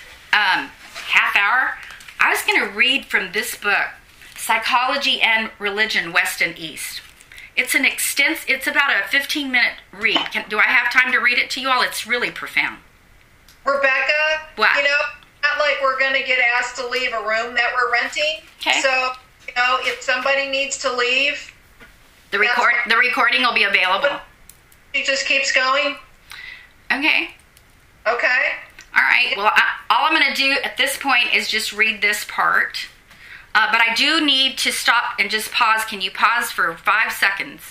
half hour. I was going to read from this book, Psychology and Religion, West and East. It's about a 15-minute read. Do I have time to read it to you all? It's really profound. Rebecca, what? You know, not like we're going to get asked to leave a room that we're renting. Okay. So, you know, if somebody needs to leave, the recording will be available. It just keeps going. Okay. Okay. All right. Well, all I'm going to do at this point is just read this part. But I do need to stop and just pause. Can you pause for 5 seconds?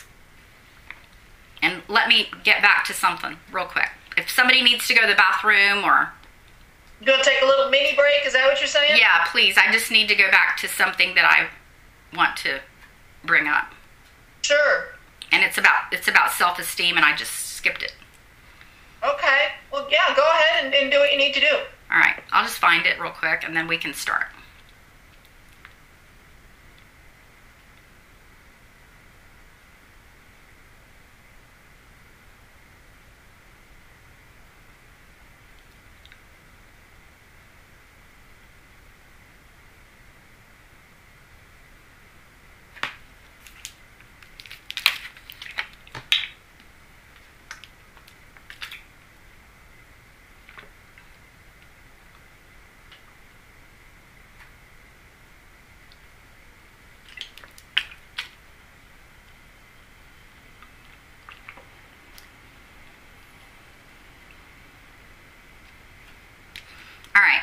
And let me get back to something real quick. If somebody needs to go to the bathroom or... You going to take a little mini break? Is that what you're saying? Yeah, please. I just need to go back to something that I want to bring up. Sure. And it's about self-esteem, and I just skipped it. Okay. Well, yeah, go ahead and do what you need to do. All right. I'll just find it real quick, and then we can start.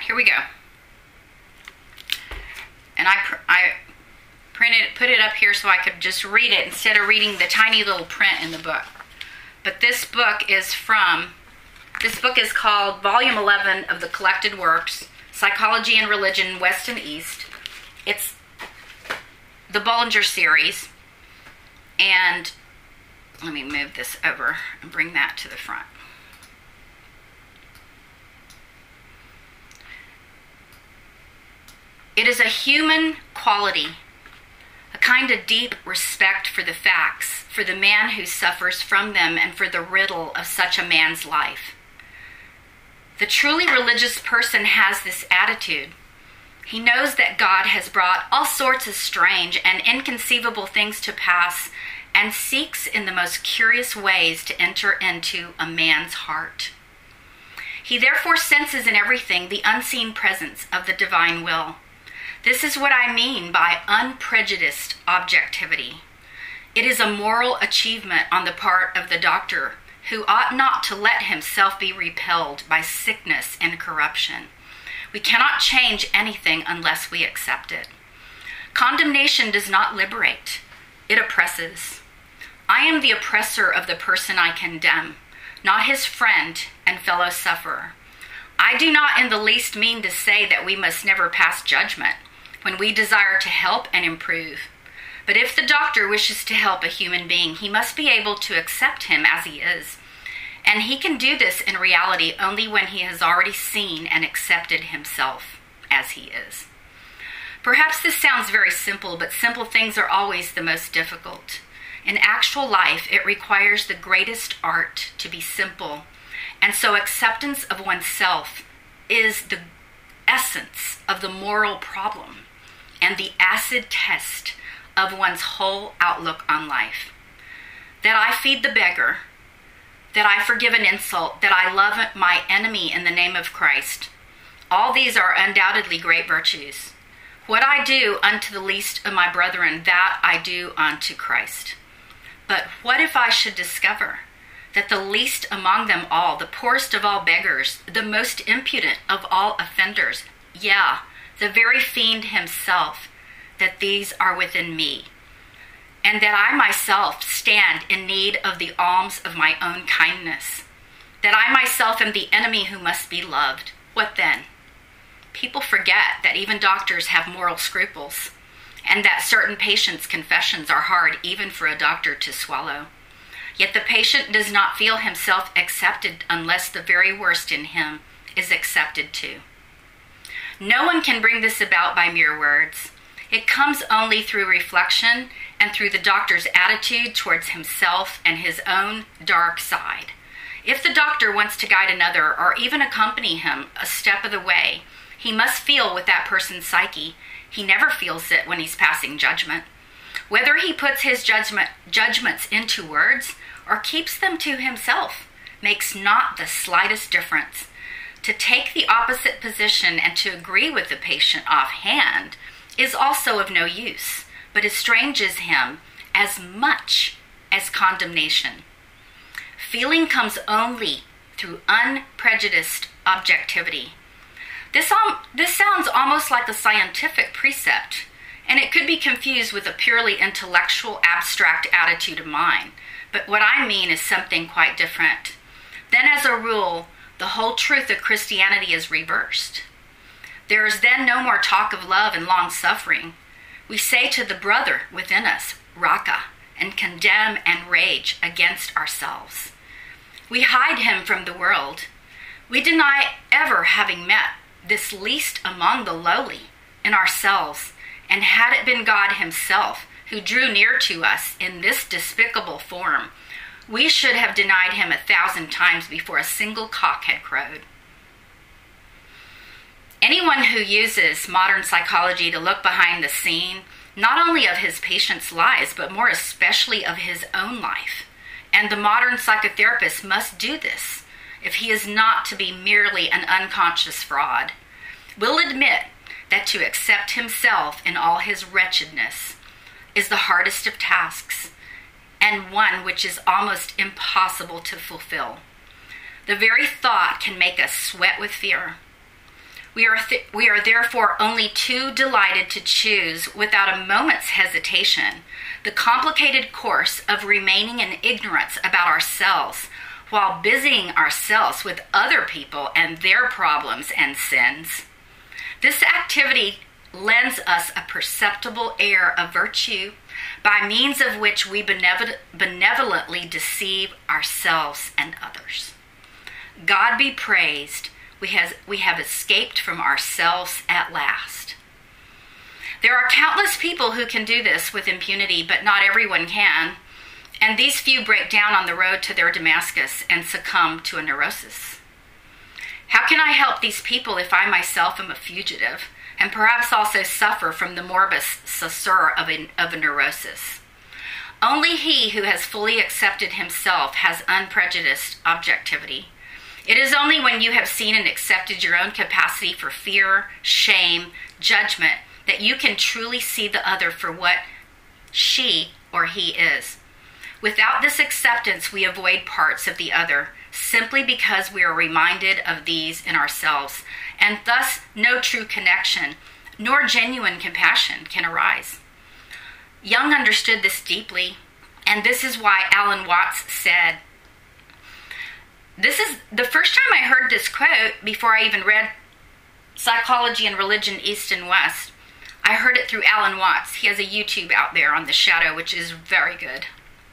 here we go. And I put it up here so I could just read it instead of reading the tiny little print in the book. But this book is called Volume 11 of the Collected Works, Psychology and Religion, West and East. It's the Bullinger series. And let me move this over and bring that to the front. It is a human quality, a kind of deep respect for the facts, for the man who suffers from them, and for the riddle of such a man's life. The truly religious person has this attitude. He knows that God has brought all sorts of strange and inconceivable things to pass, and seeks in the most curious ways to enter into a man's heart. He therefore senses in everything the unseen presence of the divine will. This is what I mean by unprejudiced objectivity. It is a moral achievement on the part of the doctor, who ought not to let himself be repelled by sickness and corruption. We cannot change anything unless we accept it. Condemnation does not liberate. It oppresses. I am the oppressor of the person I condemn, not his friend and fellow sufferer. I do not in the least mean to say that we must never pass judgment when we desire to help and improve. But if the doctor wishes to help a human being, he must be able to accept him as he is. And he can do this in reality only when he has already seen and accepted himself as he is. Perhaps this sounds very simple, but simple things are always the most difficult. In actual life, it requires the greatest art to be simple, and so acceptance of oneself is the essence of the moral problem and the acid test of one's whole outlook on life. That I feed the beggar, that I forgive an insult, that I love my enemy in the name of Christ. All these are undoubtedly great virtues. What I do unto the least of my brethren, that I do unto Christ. But what if I should discover that the least among them all, the poorest of all beggars, the most impudent of all offenders, the very fiend himself, that these are within me, and that I myself stand in need of the alms of my own kindness, that I myself am the enemy who must be loved? What then? People forget that even doctors have moral scruples, and that certain patients' confessions are hard even for a doctor to swallow. Yet the patient does not feel himself accepted unless the very worst in him is accepted too. No one can bring this about by mere words. It comes only through reflection and through the doctor's attitude towards himself and his own dark side. If the doctor wants to guide another or even accompany him a step of the way, he must feel with that person's psyche. He never feels it when he's passing judgment. Whether he puts his judgments into words or keeps them to himself makes not the slightest difference. To take the opposite position and to agree with the patient offhand is also of no use, but estranges him as much as condemnation. Feeling comes only through unprejudiced objectivity. This sounds almost like a scientific precept, and it could be confused with a purely intellectual, abstract attitude of mind. But what I mean is something quite different. Then, as a rule, the whole truth of Christianity is reversed. There is then no more talk of love and long-suffering. We say to the brother within us, Raka, and condemn and rage against ourselves. We hide him from the world. We deny ever having met this least among the lowly in ourselves, and had it been God himself who drew near to us in this despicable form, we should have denied him 1,000 times before a single cock had crowed. Anyone who uses modern psychology to look behind the scene, not only of his patients' lives, but more especially of his own life, and the modern psychotherapist must do this if he is not to be merely an unconscious fraud, will admit that to accept himself in all his wretchedness is the hardest of tasks, and one which is almost impossible to fulfill. The very thought can make us sweat with fear. We are therefore only too delighted to choose, without a moment's hesitation, the complicated course of remaining in ignorance about ourselves while busying ourselves with other people and their problems and sins. This activity lends us a perceptible air of virtue by means of which we benevolently deceive ourselves and others. God be praised, we have escaped from ourselves at last. There are countless people who can do this with impunity, but not everyone can, and these few break down on the road to their Damascus and succumb to a neurosis. How can I help these people if I myself am a fugitive, and perhaps also suffer from the morbus caesura of a neurosis? Only he who has fully accepted himself has unprejudiced objectivity. It is only when you have seen and accepted your own capacity for fear, shame, judgment, that you can truly see the other for what she or he is. Without this acceptance, we avoid parts of the other, simply because we are reminded of these in ourselves, and thus no true connection nor genuine compassion can arise. Jung understood this deeply, and this is why Alan Watts said, this is the first time I heard this quote before I even read Psychology and Religion, East and West. I heard it through Alan Watts. He has a YouTube out there on the shadow, which is very good.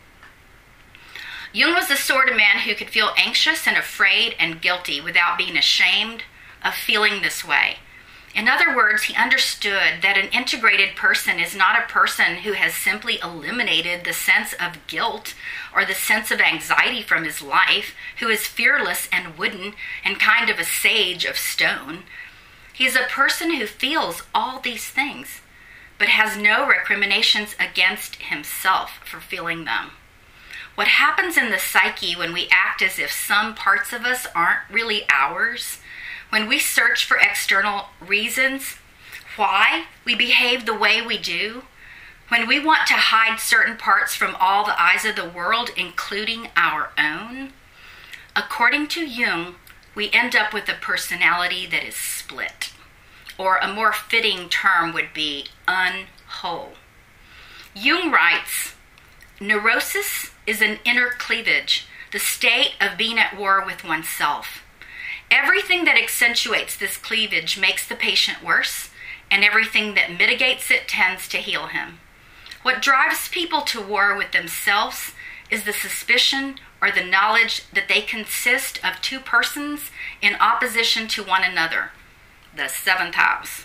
Jung was the sort of man who could feel anxious and afraid and guilty without being ashamed of feeling this way. In other words, he understood that an integrated person is not a person who has simply eliminated the sense of guilt or the sense of anxiety from his life, who is fearless and wooden and kind of a sage of stone. He is a person who feels all these things, but has no recriminations against himself for feeling them. What happens in the psyche when we act as if some parts of us aren't really ours, when we search for external reasons why we behave the way we do, when we want to hide certain parts from all the eyes of the world, including our own, according to Jung, we end up with a personality that is split, or a more fitting term would be unwhole. Jung writes, neurosis is an inner cleavage, the state of being at war with oneself. Everything that accentuates this cleavage makes the patient worse, and everything that mitigates it tends to heal him. What drives people to war with themselves is the suspicion or the knowledge that they consist of two persons in opposition to one another, the seventh house.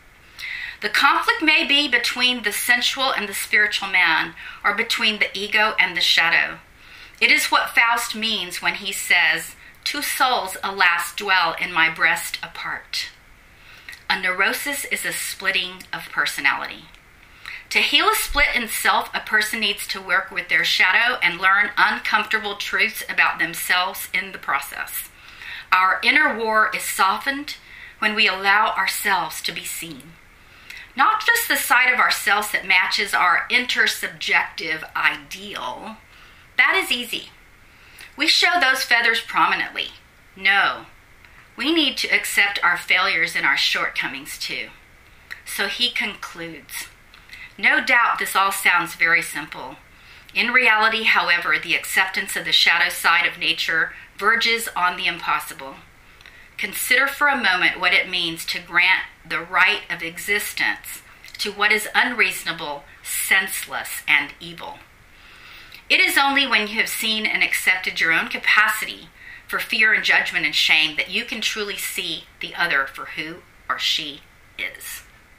The conflict may be between the sensual and the spiritual man, or between the ego and the shadow. It is what Faust means when he says, "Two souls, alas, dwell in my breast apart." A neurosis is a splitting of personality. To heal a split in self, a person needs to work with their shadow and learn uncomfortable truths about themselves in the process. Our inner war is softened when we allow ourselves to be seen. Not just the side of ourselves that matches our intersubjective ideal. That is easy. We show those feathers prominently. No, we need to accept our failures and our shortcomings too. So he concludes, no doubt this all sounds very simple. In reality, however, the acceptance of the shadow side of nature verges on the impossible. Consider for a moment what it means to grant the right of existence to what is unreasonable, senseless, and evil. It is only when you have seen and accepted your own capacity for fear and judgment and shame that you can truly see the other for who or she is.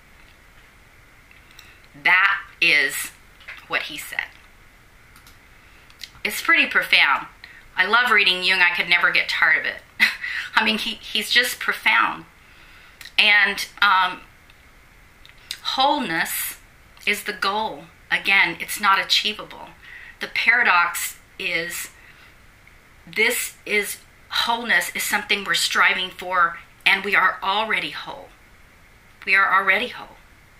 That is what he said. It's pretty profound. I love reading Jung. I could never get tired of it. I mean, he's just profound. And wholeness is the goal. Again, it's not achievable. The paradox is wholeness is something we're striving for, and we are already whole. We are already whole.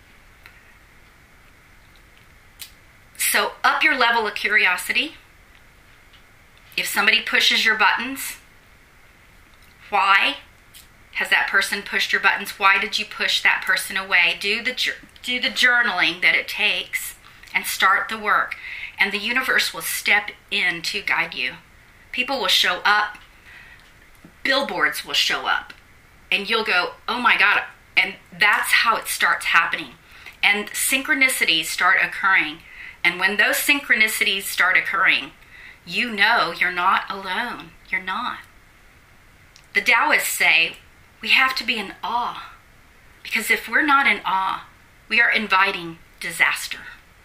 So up your level of curiosity. If somebody pushes your buttons, why Has that person pushed your buttons? Why did you push that person away? Do the journaling that it takes and start the work. And the universe will step in to guide you. People will show up. Billboards will show up. And you'll go, oh my God. And that's how it starts happening. And synchronicities start occurring. And when those synchronicities start occurring, you know you're not alone. You're not. The Taoists say we have to be in awe. Because if we're not in awe, we are inviting disaster.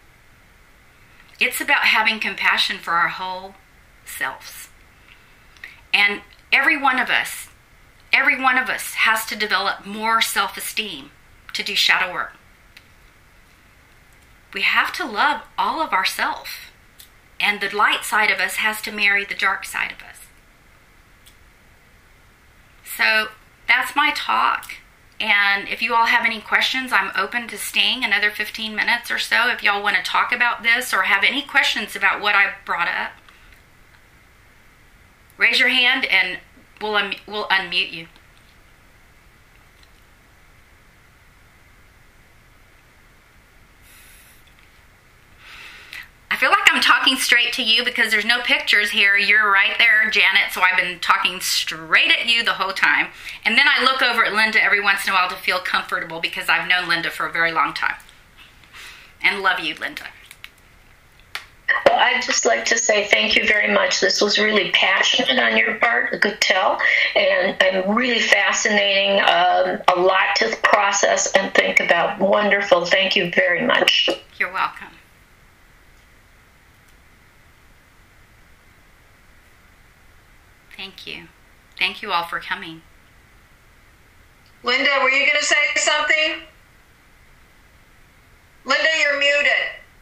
It's about having compassion for our whole selves. And every one of us has to develop more self-esteem to do shadow work. We have to love all of ourselves. And the light side of us has to marry the dark side of us. So that's my talk. And if you all have any questions, I'm open to staying another 15 minutes or so. If y'all want to talk about this or have any questions about what I brought up, raise your hand and we'll unmute you. I feel like I'm talking straight to you because there's no pictures here. You're right there, Janet, so I've been talking straight at you the whole time. And then I look over at Linda every once in a while to feel comfortable because I've known Linda for a very long time. And love you, Linda. Well, I'd just like to say thank you very much. This was really passionate on your part, a good tell, and really fascinating, a lot to process and think about. Wonderful. Thank you very much. You're welcome. Thank you. Thank you all for coming. Linda, were you going to say something? Linda, you're muted.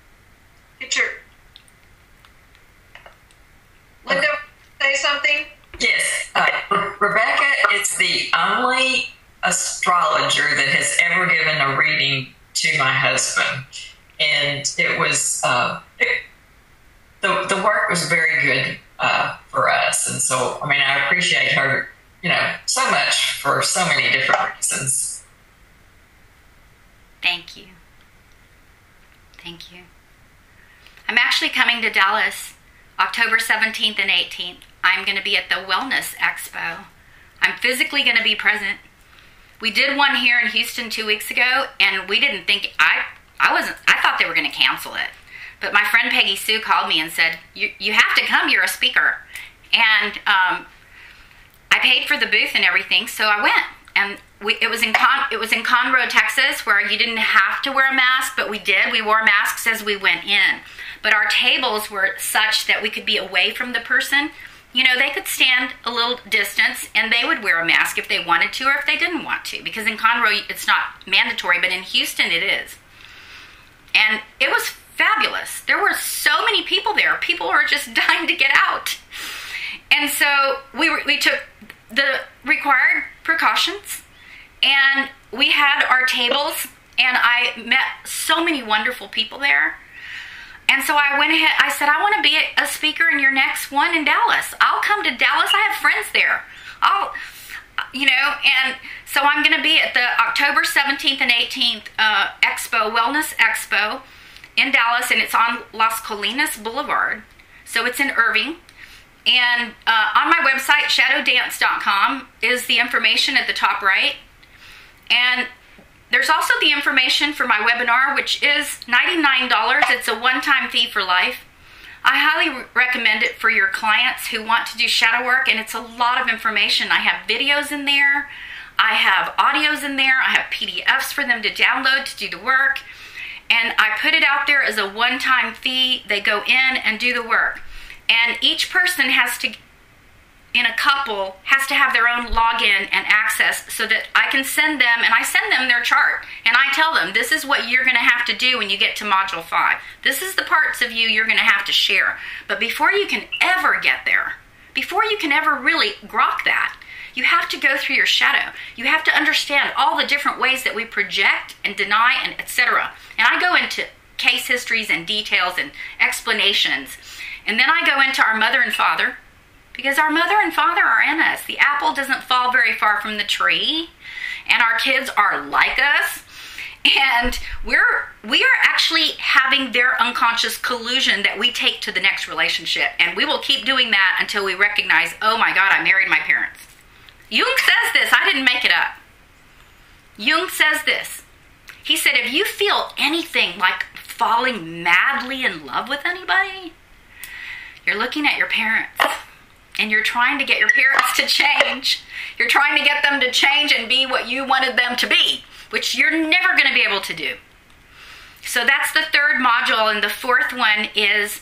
Linda, say something? Yes. Rebecca is the only astrologer that has ever given a reading to my husband. And it was, the work was very good for us. And so, I mean, I appreciate her, so much for so many different reasons. Thank you. Thank you. I'm actually coming to Dallas October 17th and 18th. I'm going to be at the Wellness Expo. I'm physically going to be present. We did one here in Houston 2 weeks ago, and we didn't think, I thought they were going to cancel it. But my friend Peggy Sue called me and said, you have to come, you're a speaker. And I paid for the booth and everything, so I went. And it was in Conroe, Texas, where you didn't have to wear a mask, but we did. We wore masks as we went in. But our tables were such that we could be away from the person. They could stand a little distance, and they would wear a mask if they wanted to or if they didn't want to. Because in Conroe, it's not mandatory, but in Houston, it is. And it was fabulous. There were so many people there. People were just dying to get out. And so we took the required precautions, and we had our tables, and I met so many wonderful people there. And so I went ahead, I said, I want to be a speaker in your next one in Dallas. I'll come to Dallas. I have friends there. And so I'm going to be at the October 17th and 18th Expo, Wellness Expo in Dallas, and it's on Las Colinas Boulevard. So it's in Irving. And on my website, shadowdance.com, is the information at the top right. And there's also the information for my webinar, which is $99. It's a one-time fee for life. I highly recommend it for your clients who want to do shadow work, and it's a lot of information. I have videos in there. I have audios in there. I have PDFs for them to download to do the work. And I put it out there as a one-time fee. They go in and do the work. And each person has to have their own login and access so that I can send them, and I send them their chart. And I tell them, this is what you're going to have to do when you get to Module 5. This is the parts of you you're going to have to share. But before you can ever get there, before you can ever really grok that, you have to go through your shadow. You have to understand all the different ways that we project and deny and etc. And I go into case histories and details and explanations. And then I go into our mother and father, because our mother and father are in us. The apple doesn't fall very far from the tree, and our kids are like us. And we are actually having their unconscious collusion that we take to the next relationship. And we will keep doing that until we recognize, oh my God, I married my parents. Jung says this. I didn't make it up. Jung says this. He said, if you feel anything like falling madly in love with anybody, you're looking at your parents. And you're trying to get your parents to change. You're trying to get them to change and be what you wanted them to be, which you're never going to be able to do. So that's the third module. And the fourth one is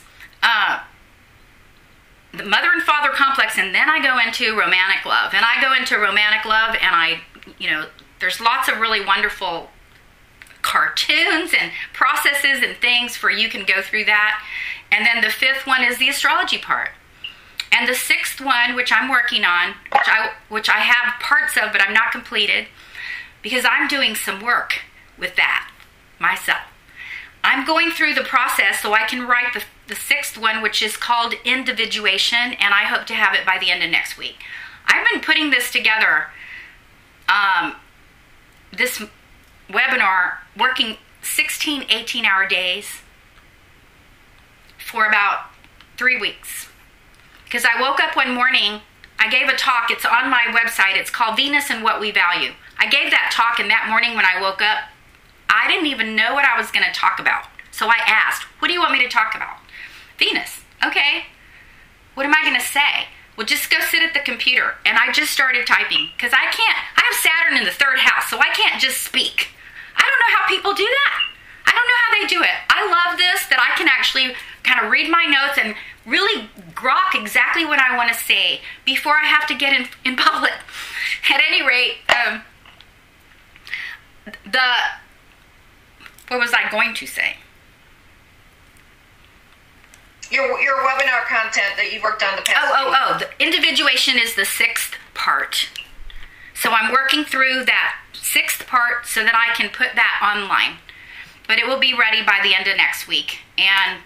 the mother and father complex. And then I go into romantic love. And I go into romantic love, and there's lots of really wonderful cartoons and processes and things for you can go through that. And then the fifth one is the astrology part. And the sixth one, which I'm working on, which I have parts of, but I'm not completed, because I'm doing some work with that myself. I'm going through the process so I can write the sixth one, which is called individuation, and I hope to have it by the end of next week. I've been putting this together, this webinar, working 16, 18-hour days for about 3 weeks. Because I woke up one morning, I gave a talk, it's on my website, it's called Venus and What We Value. I gave that talk, and that morning when I woke up, I didn't even know what I was going to talk about. So I asked, what do you want me to talk about? Venus. Okay. What am I going to say? Well, just go sit at the computer. And I just started typing, because I have Saturn in the third house, so I can't just speak. I don't know how people do that. I don't know how they do it. I love this, that I can actually kind of read my notes and really grok exactly what I want to say before I have to get in public. At any rate, what was I going to say? Your webinar content that you've worked on the past. The individuation is the sixth part. So I'm working through that sixth part so that I can put that online. But it will be ready by the end of next week. And,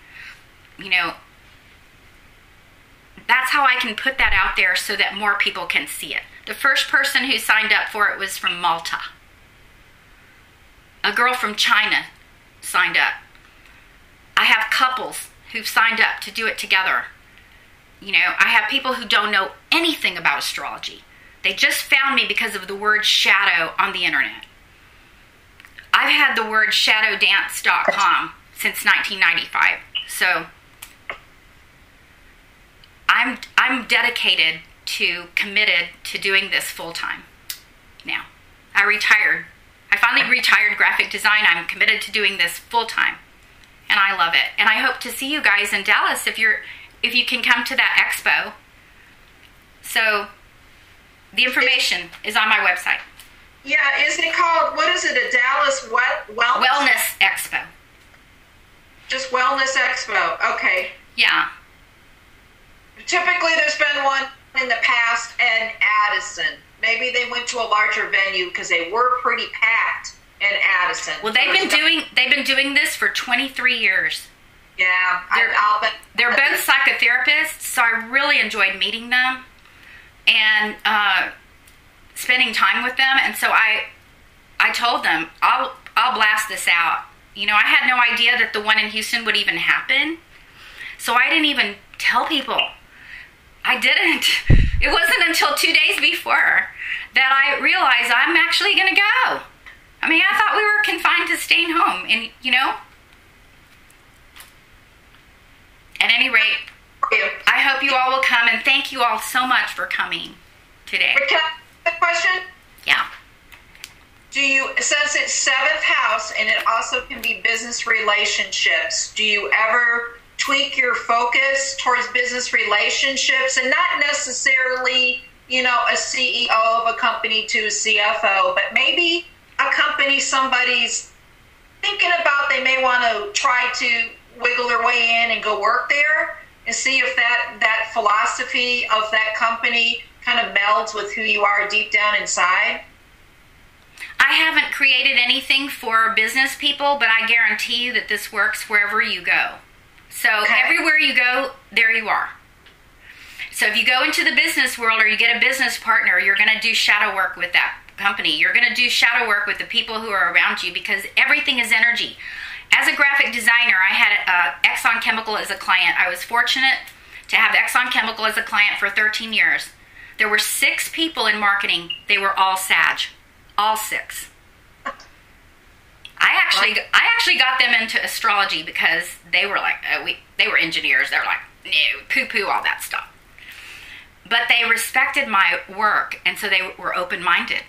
that's how I can put that out there so that more people can see it. The first person who signed up for it was from Malta. A girl from China signed up. I have couples who've signed up to do it together. I have people who don't know anything about astrology. They just found me because of the word shadow on the internet. I've had the word shadowdance.com since 1995. So I'm dedicated to, committed to doing this full time now. I retired. I finally retired graphic design. I'm committed to doing this full time. And I love it. And I hope to see you guys in Dallas if you can come to that expo. So the information is on my website. Yeah, is it called, what is it, a Dallas Wellness Expo. Just Wellness Expo, okay. Yeah. Typically there's been one in the past in Addison. Maybe they went to a larger venue because they were pretty packed in Addison. Well, they've been doing this for 23 years. Yeah, they're both psychotherapists, so I really enjoyed meeting them and spending time with them. And so I told them, I'll blast this out. I had no idea that the one in Houston would even happen. So I didn't even tell people. I didn't. It wasn't until 2 days before that I realized I'm actually going to go. I mean, I thought we were confined to staying home. And, at any rate, I hope you all will come. And thank you all so much for coming today. Can I ask a question? Yeah. Since it's seventh house and it also can be business relationships, do you ever tweak your focus towards business relationships and not necessarily, a CEO of a company to a CFO, but maybe a company somebody's thinking about, they may want to try to wiggle their way in and go work there and see if that philosophy of that company kind of melds with who you are deep down inside? I haven't created anything for business people, but I guarantee you that this works wherever you go. So Everywhere you go, there you are. So if you go into the business world or you get a business partner, you're going to do shadow work with that company. You're going to do shadow work with the people who are around you, because everything is energy. As a graphic designer, I had Exxon Chemical as a client. I was fortunate to have Exxon Chemical as a client for 13 years. There were 6 people in marketing. They were all Sag. All 6. I actually got them into astrology because they were like, they were engineers. They were like, no, poo-poo, all that stuff. But they respected my work, and so they were open-minded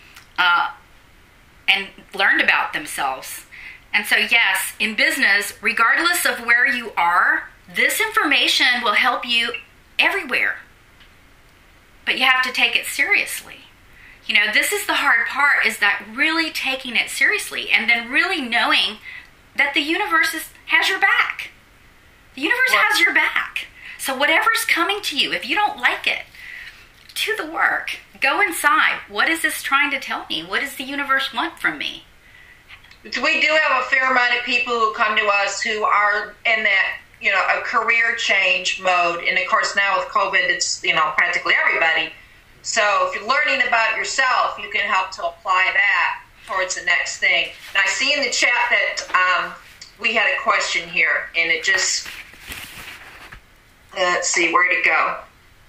and learned about themselves. And so, yes, in business, regardless of where you are, this information will help you everywhere. But you have to take it seriously. You know, this is the hard part, is that really taking it seriously and then really knowing that the universe has your back. The universe has your back. So whatever's coming to you, if you don't like it, do the work. Go inside. What is this trying to tell me? What does the universe want from me? We do have a fair amount of people who come to us who are in that, you know, a career change mode. And of course now with COVID, it's, you know, practically everybody. So if you're learning about yourself, you can help to apply that towards the next thing. And I see in the chat that we had a question here, and it just, let's see, where'd it go?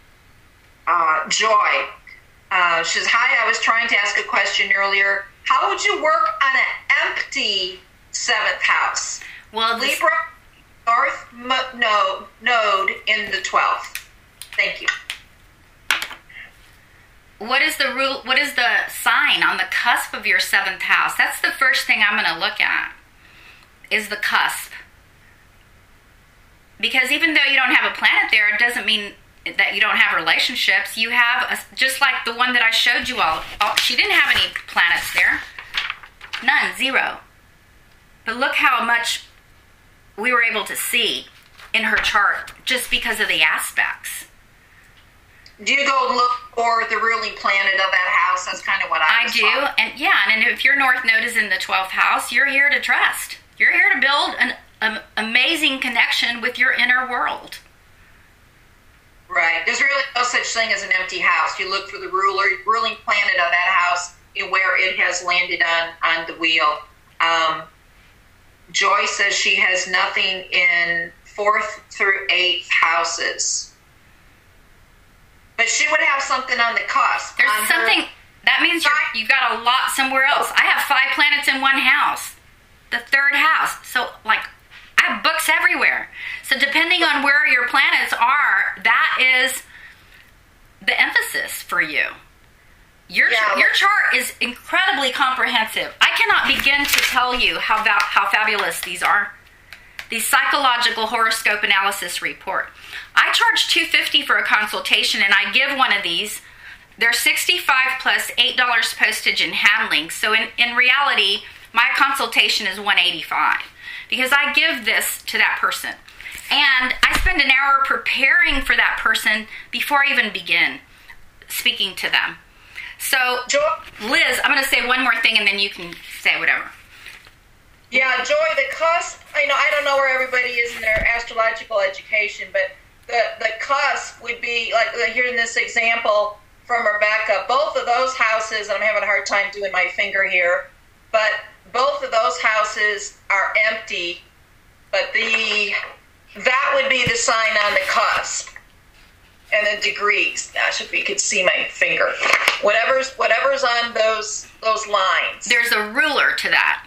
Joy. She says, hi, I was trying to ask a question earlier. How would you work on an empty 7th house? Well, Libra, North node in the 12th. Thank you. What is the rule? What is the sign on the cusp of your 7th house? That's the first thing I'm going to look at, is the cusp. Because even though you don't have a planet there, it doesn't mean that you don't have relationships. You have, just like the one that I showed you all. She didn't have any planets there. None, 0. But look how much we were able to see in her chart just because of the aspects. Do you go look for the ruling planet of that house? That's kind of what I do. And yeah, and if your North Node is in the 12th house, you're here to trust. You're here to build an amazing connection with your inner world. Right. There's really no such thing as an empty house. You look for the ruling planet of that house and where it has landed on the wheel. Joy says she has nothing in 4th through 8th houses. But she would have something on the cusp. There's something, that means you've got a lot somewhere else. I have 5 planets in one house. The 3rd house. So, like, I have books everywhere. So depending on where your planets are, that is the emphasis for you. Your chart is incredibly comprehensive. I cannot begin to tell you how fabulous these are. The psychological horoscope analysis report. I charge $250 for a consultation, and I give one of these. They're $65 plus $8 postage and handling. So in reality, my consultation is $185 because I give this to that person. And I spend an hour preparing for that person before I even begin speaking to them. So, Liz, I'm going to say one more thing, and then you can say whatever. Yeah, Joy, the cusp, I don't know where everybody is in their astrological education, but the cusp would be, like here in this example from Rebecca, both of those houses, I'm having a hard time doing my finger here, but both of those houses are empty, but that would be the sign on the cusp. And then degrees. Gosh, if you could see my finger. Whatever's on those lines. There's a ruler to that.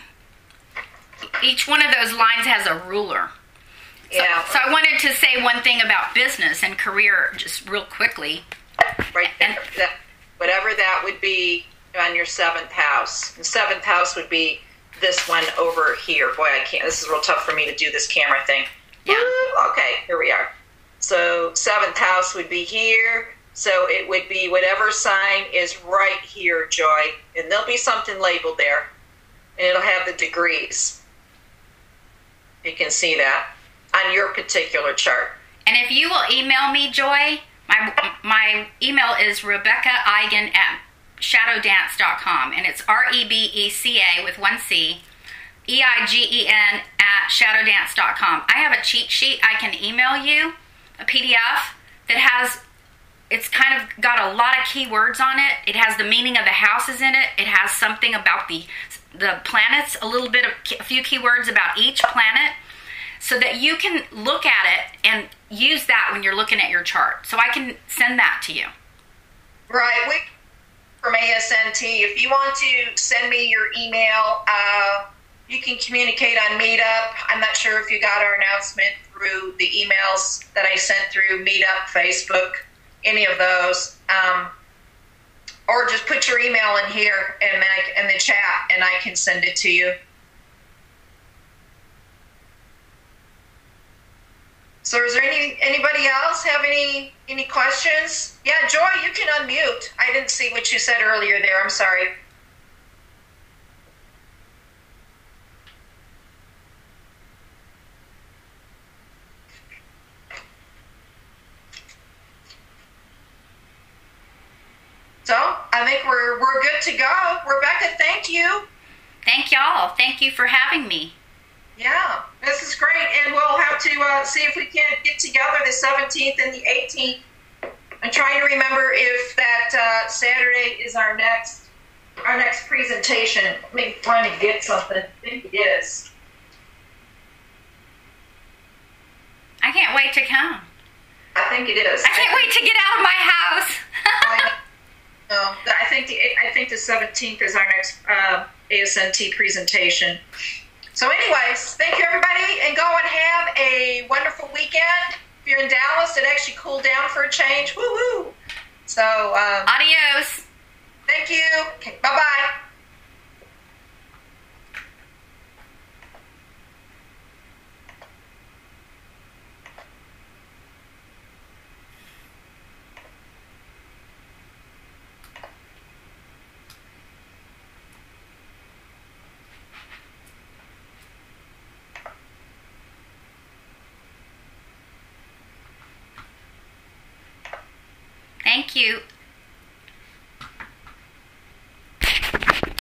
Each one of those lines has a ruler. Yeah. So I wanted to say one thing about business and career just real quickly. Right. And whatever that would be on your 7th house. The 7th house would be this one over here. Boy, I can't. This is real tough for me to do this camera thing. Yeah. Okay, here we are. So 7th house would be here. So it would be whatever sign is right here, Joy. And there'll be something labeled there. And it'll have the degrees. You can see that on your particular chart. And if you will email me, Joy, my email is RebeccaEigen@shadowdance.com. And it's REBECA with 1 C, EIGEN @shadowdance.com. I have a cheat sheet I can email you, a PDF that has, it's kind of got a lot of keywords on it. It has the meaning of the houses in it. It has something about the planets, a few keywords about each planet, so that you can look at it and use that when you're looking at your chart. So I can send that to you. Right. We from ASNT. If you want to send me your email, you can communicate on Meetup. I'm not sure if you got our announcement through the emails that I sent through Meetup, Facebook, any of those. Or just put your email in here in the chat, and I can send it to you. So is there anybody else have any questions? Yeah, Joy, you can unmute. I didn't see what you said earlier there. I'm sorry. So I think we're good to go. Rebecca, thank you. Thank y'all. Thank you for having me. Yeah, this is great. And we'll have to see if we can get together the 17th and the 18th. I'm trying to remember if that Saturday is our next presentation. Let me try to get something. I think it is. I can't wait to come. I think it is. I can't wait to get out of my house. I think the 17th is our next ASNT presentation. So anyways, thank you everybody, and go and have a wonderful weekend. If you're in Dallas, it actually cooled down for a change. Woo-hoo! So adios. Thank you. Okay, bye-bye. Thank you.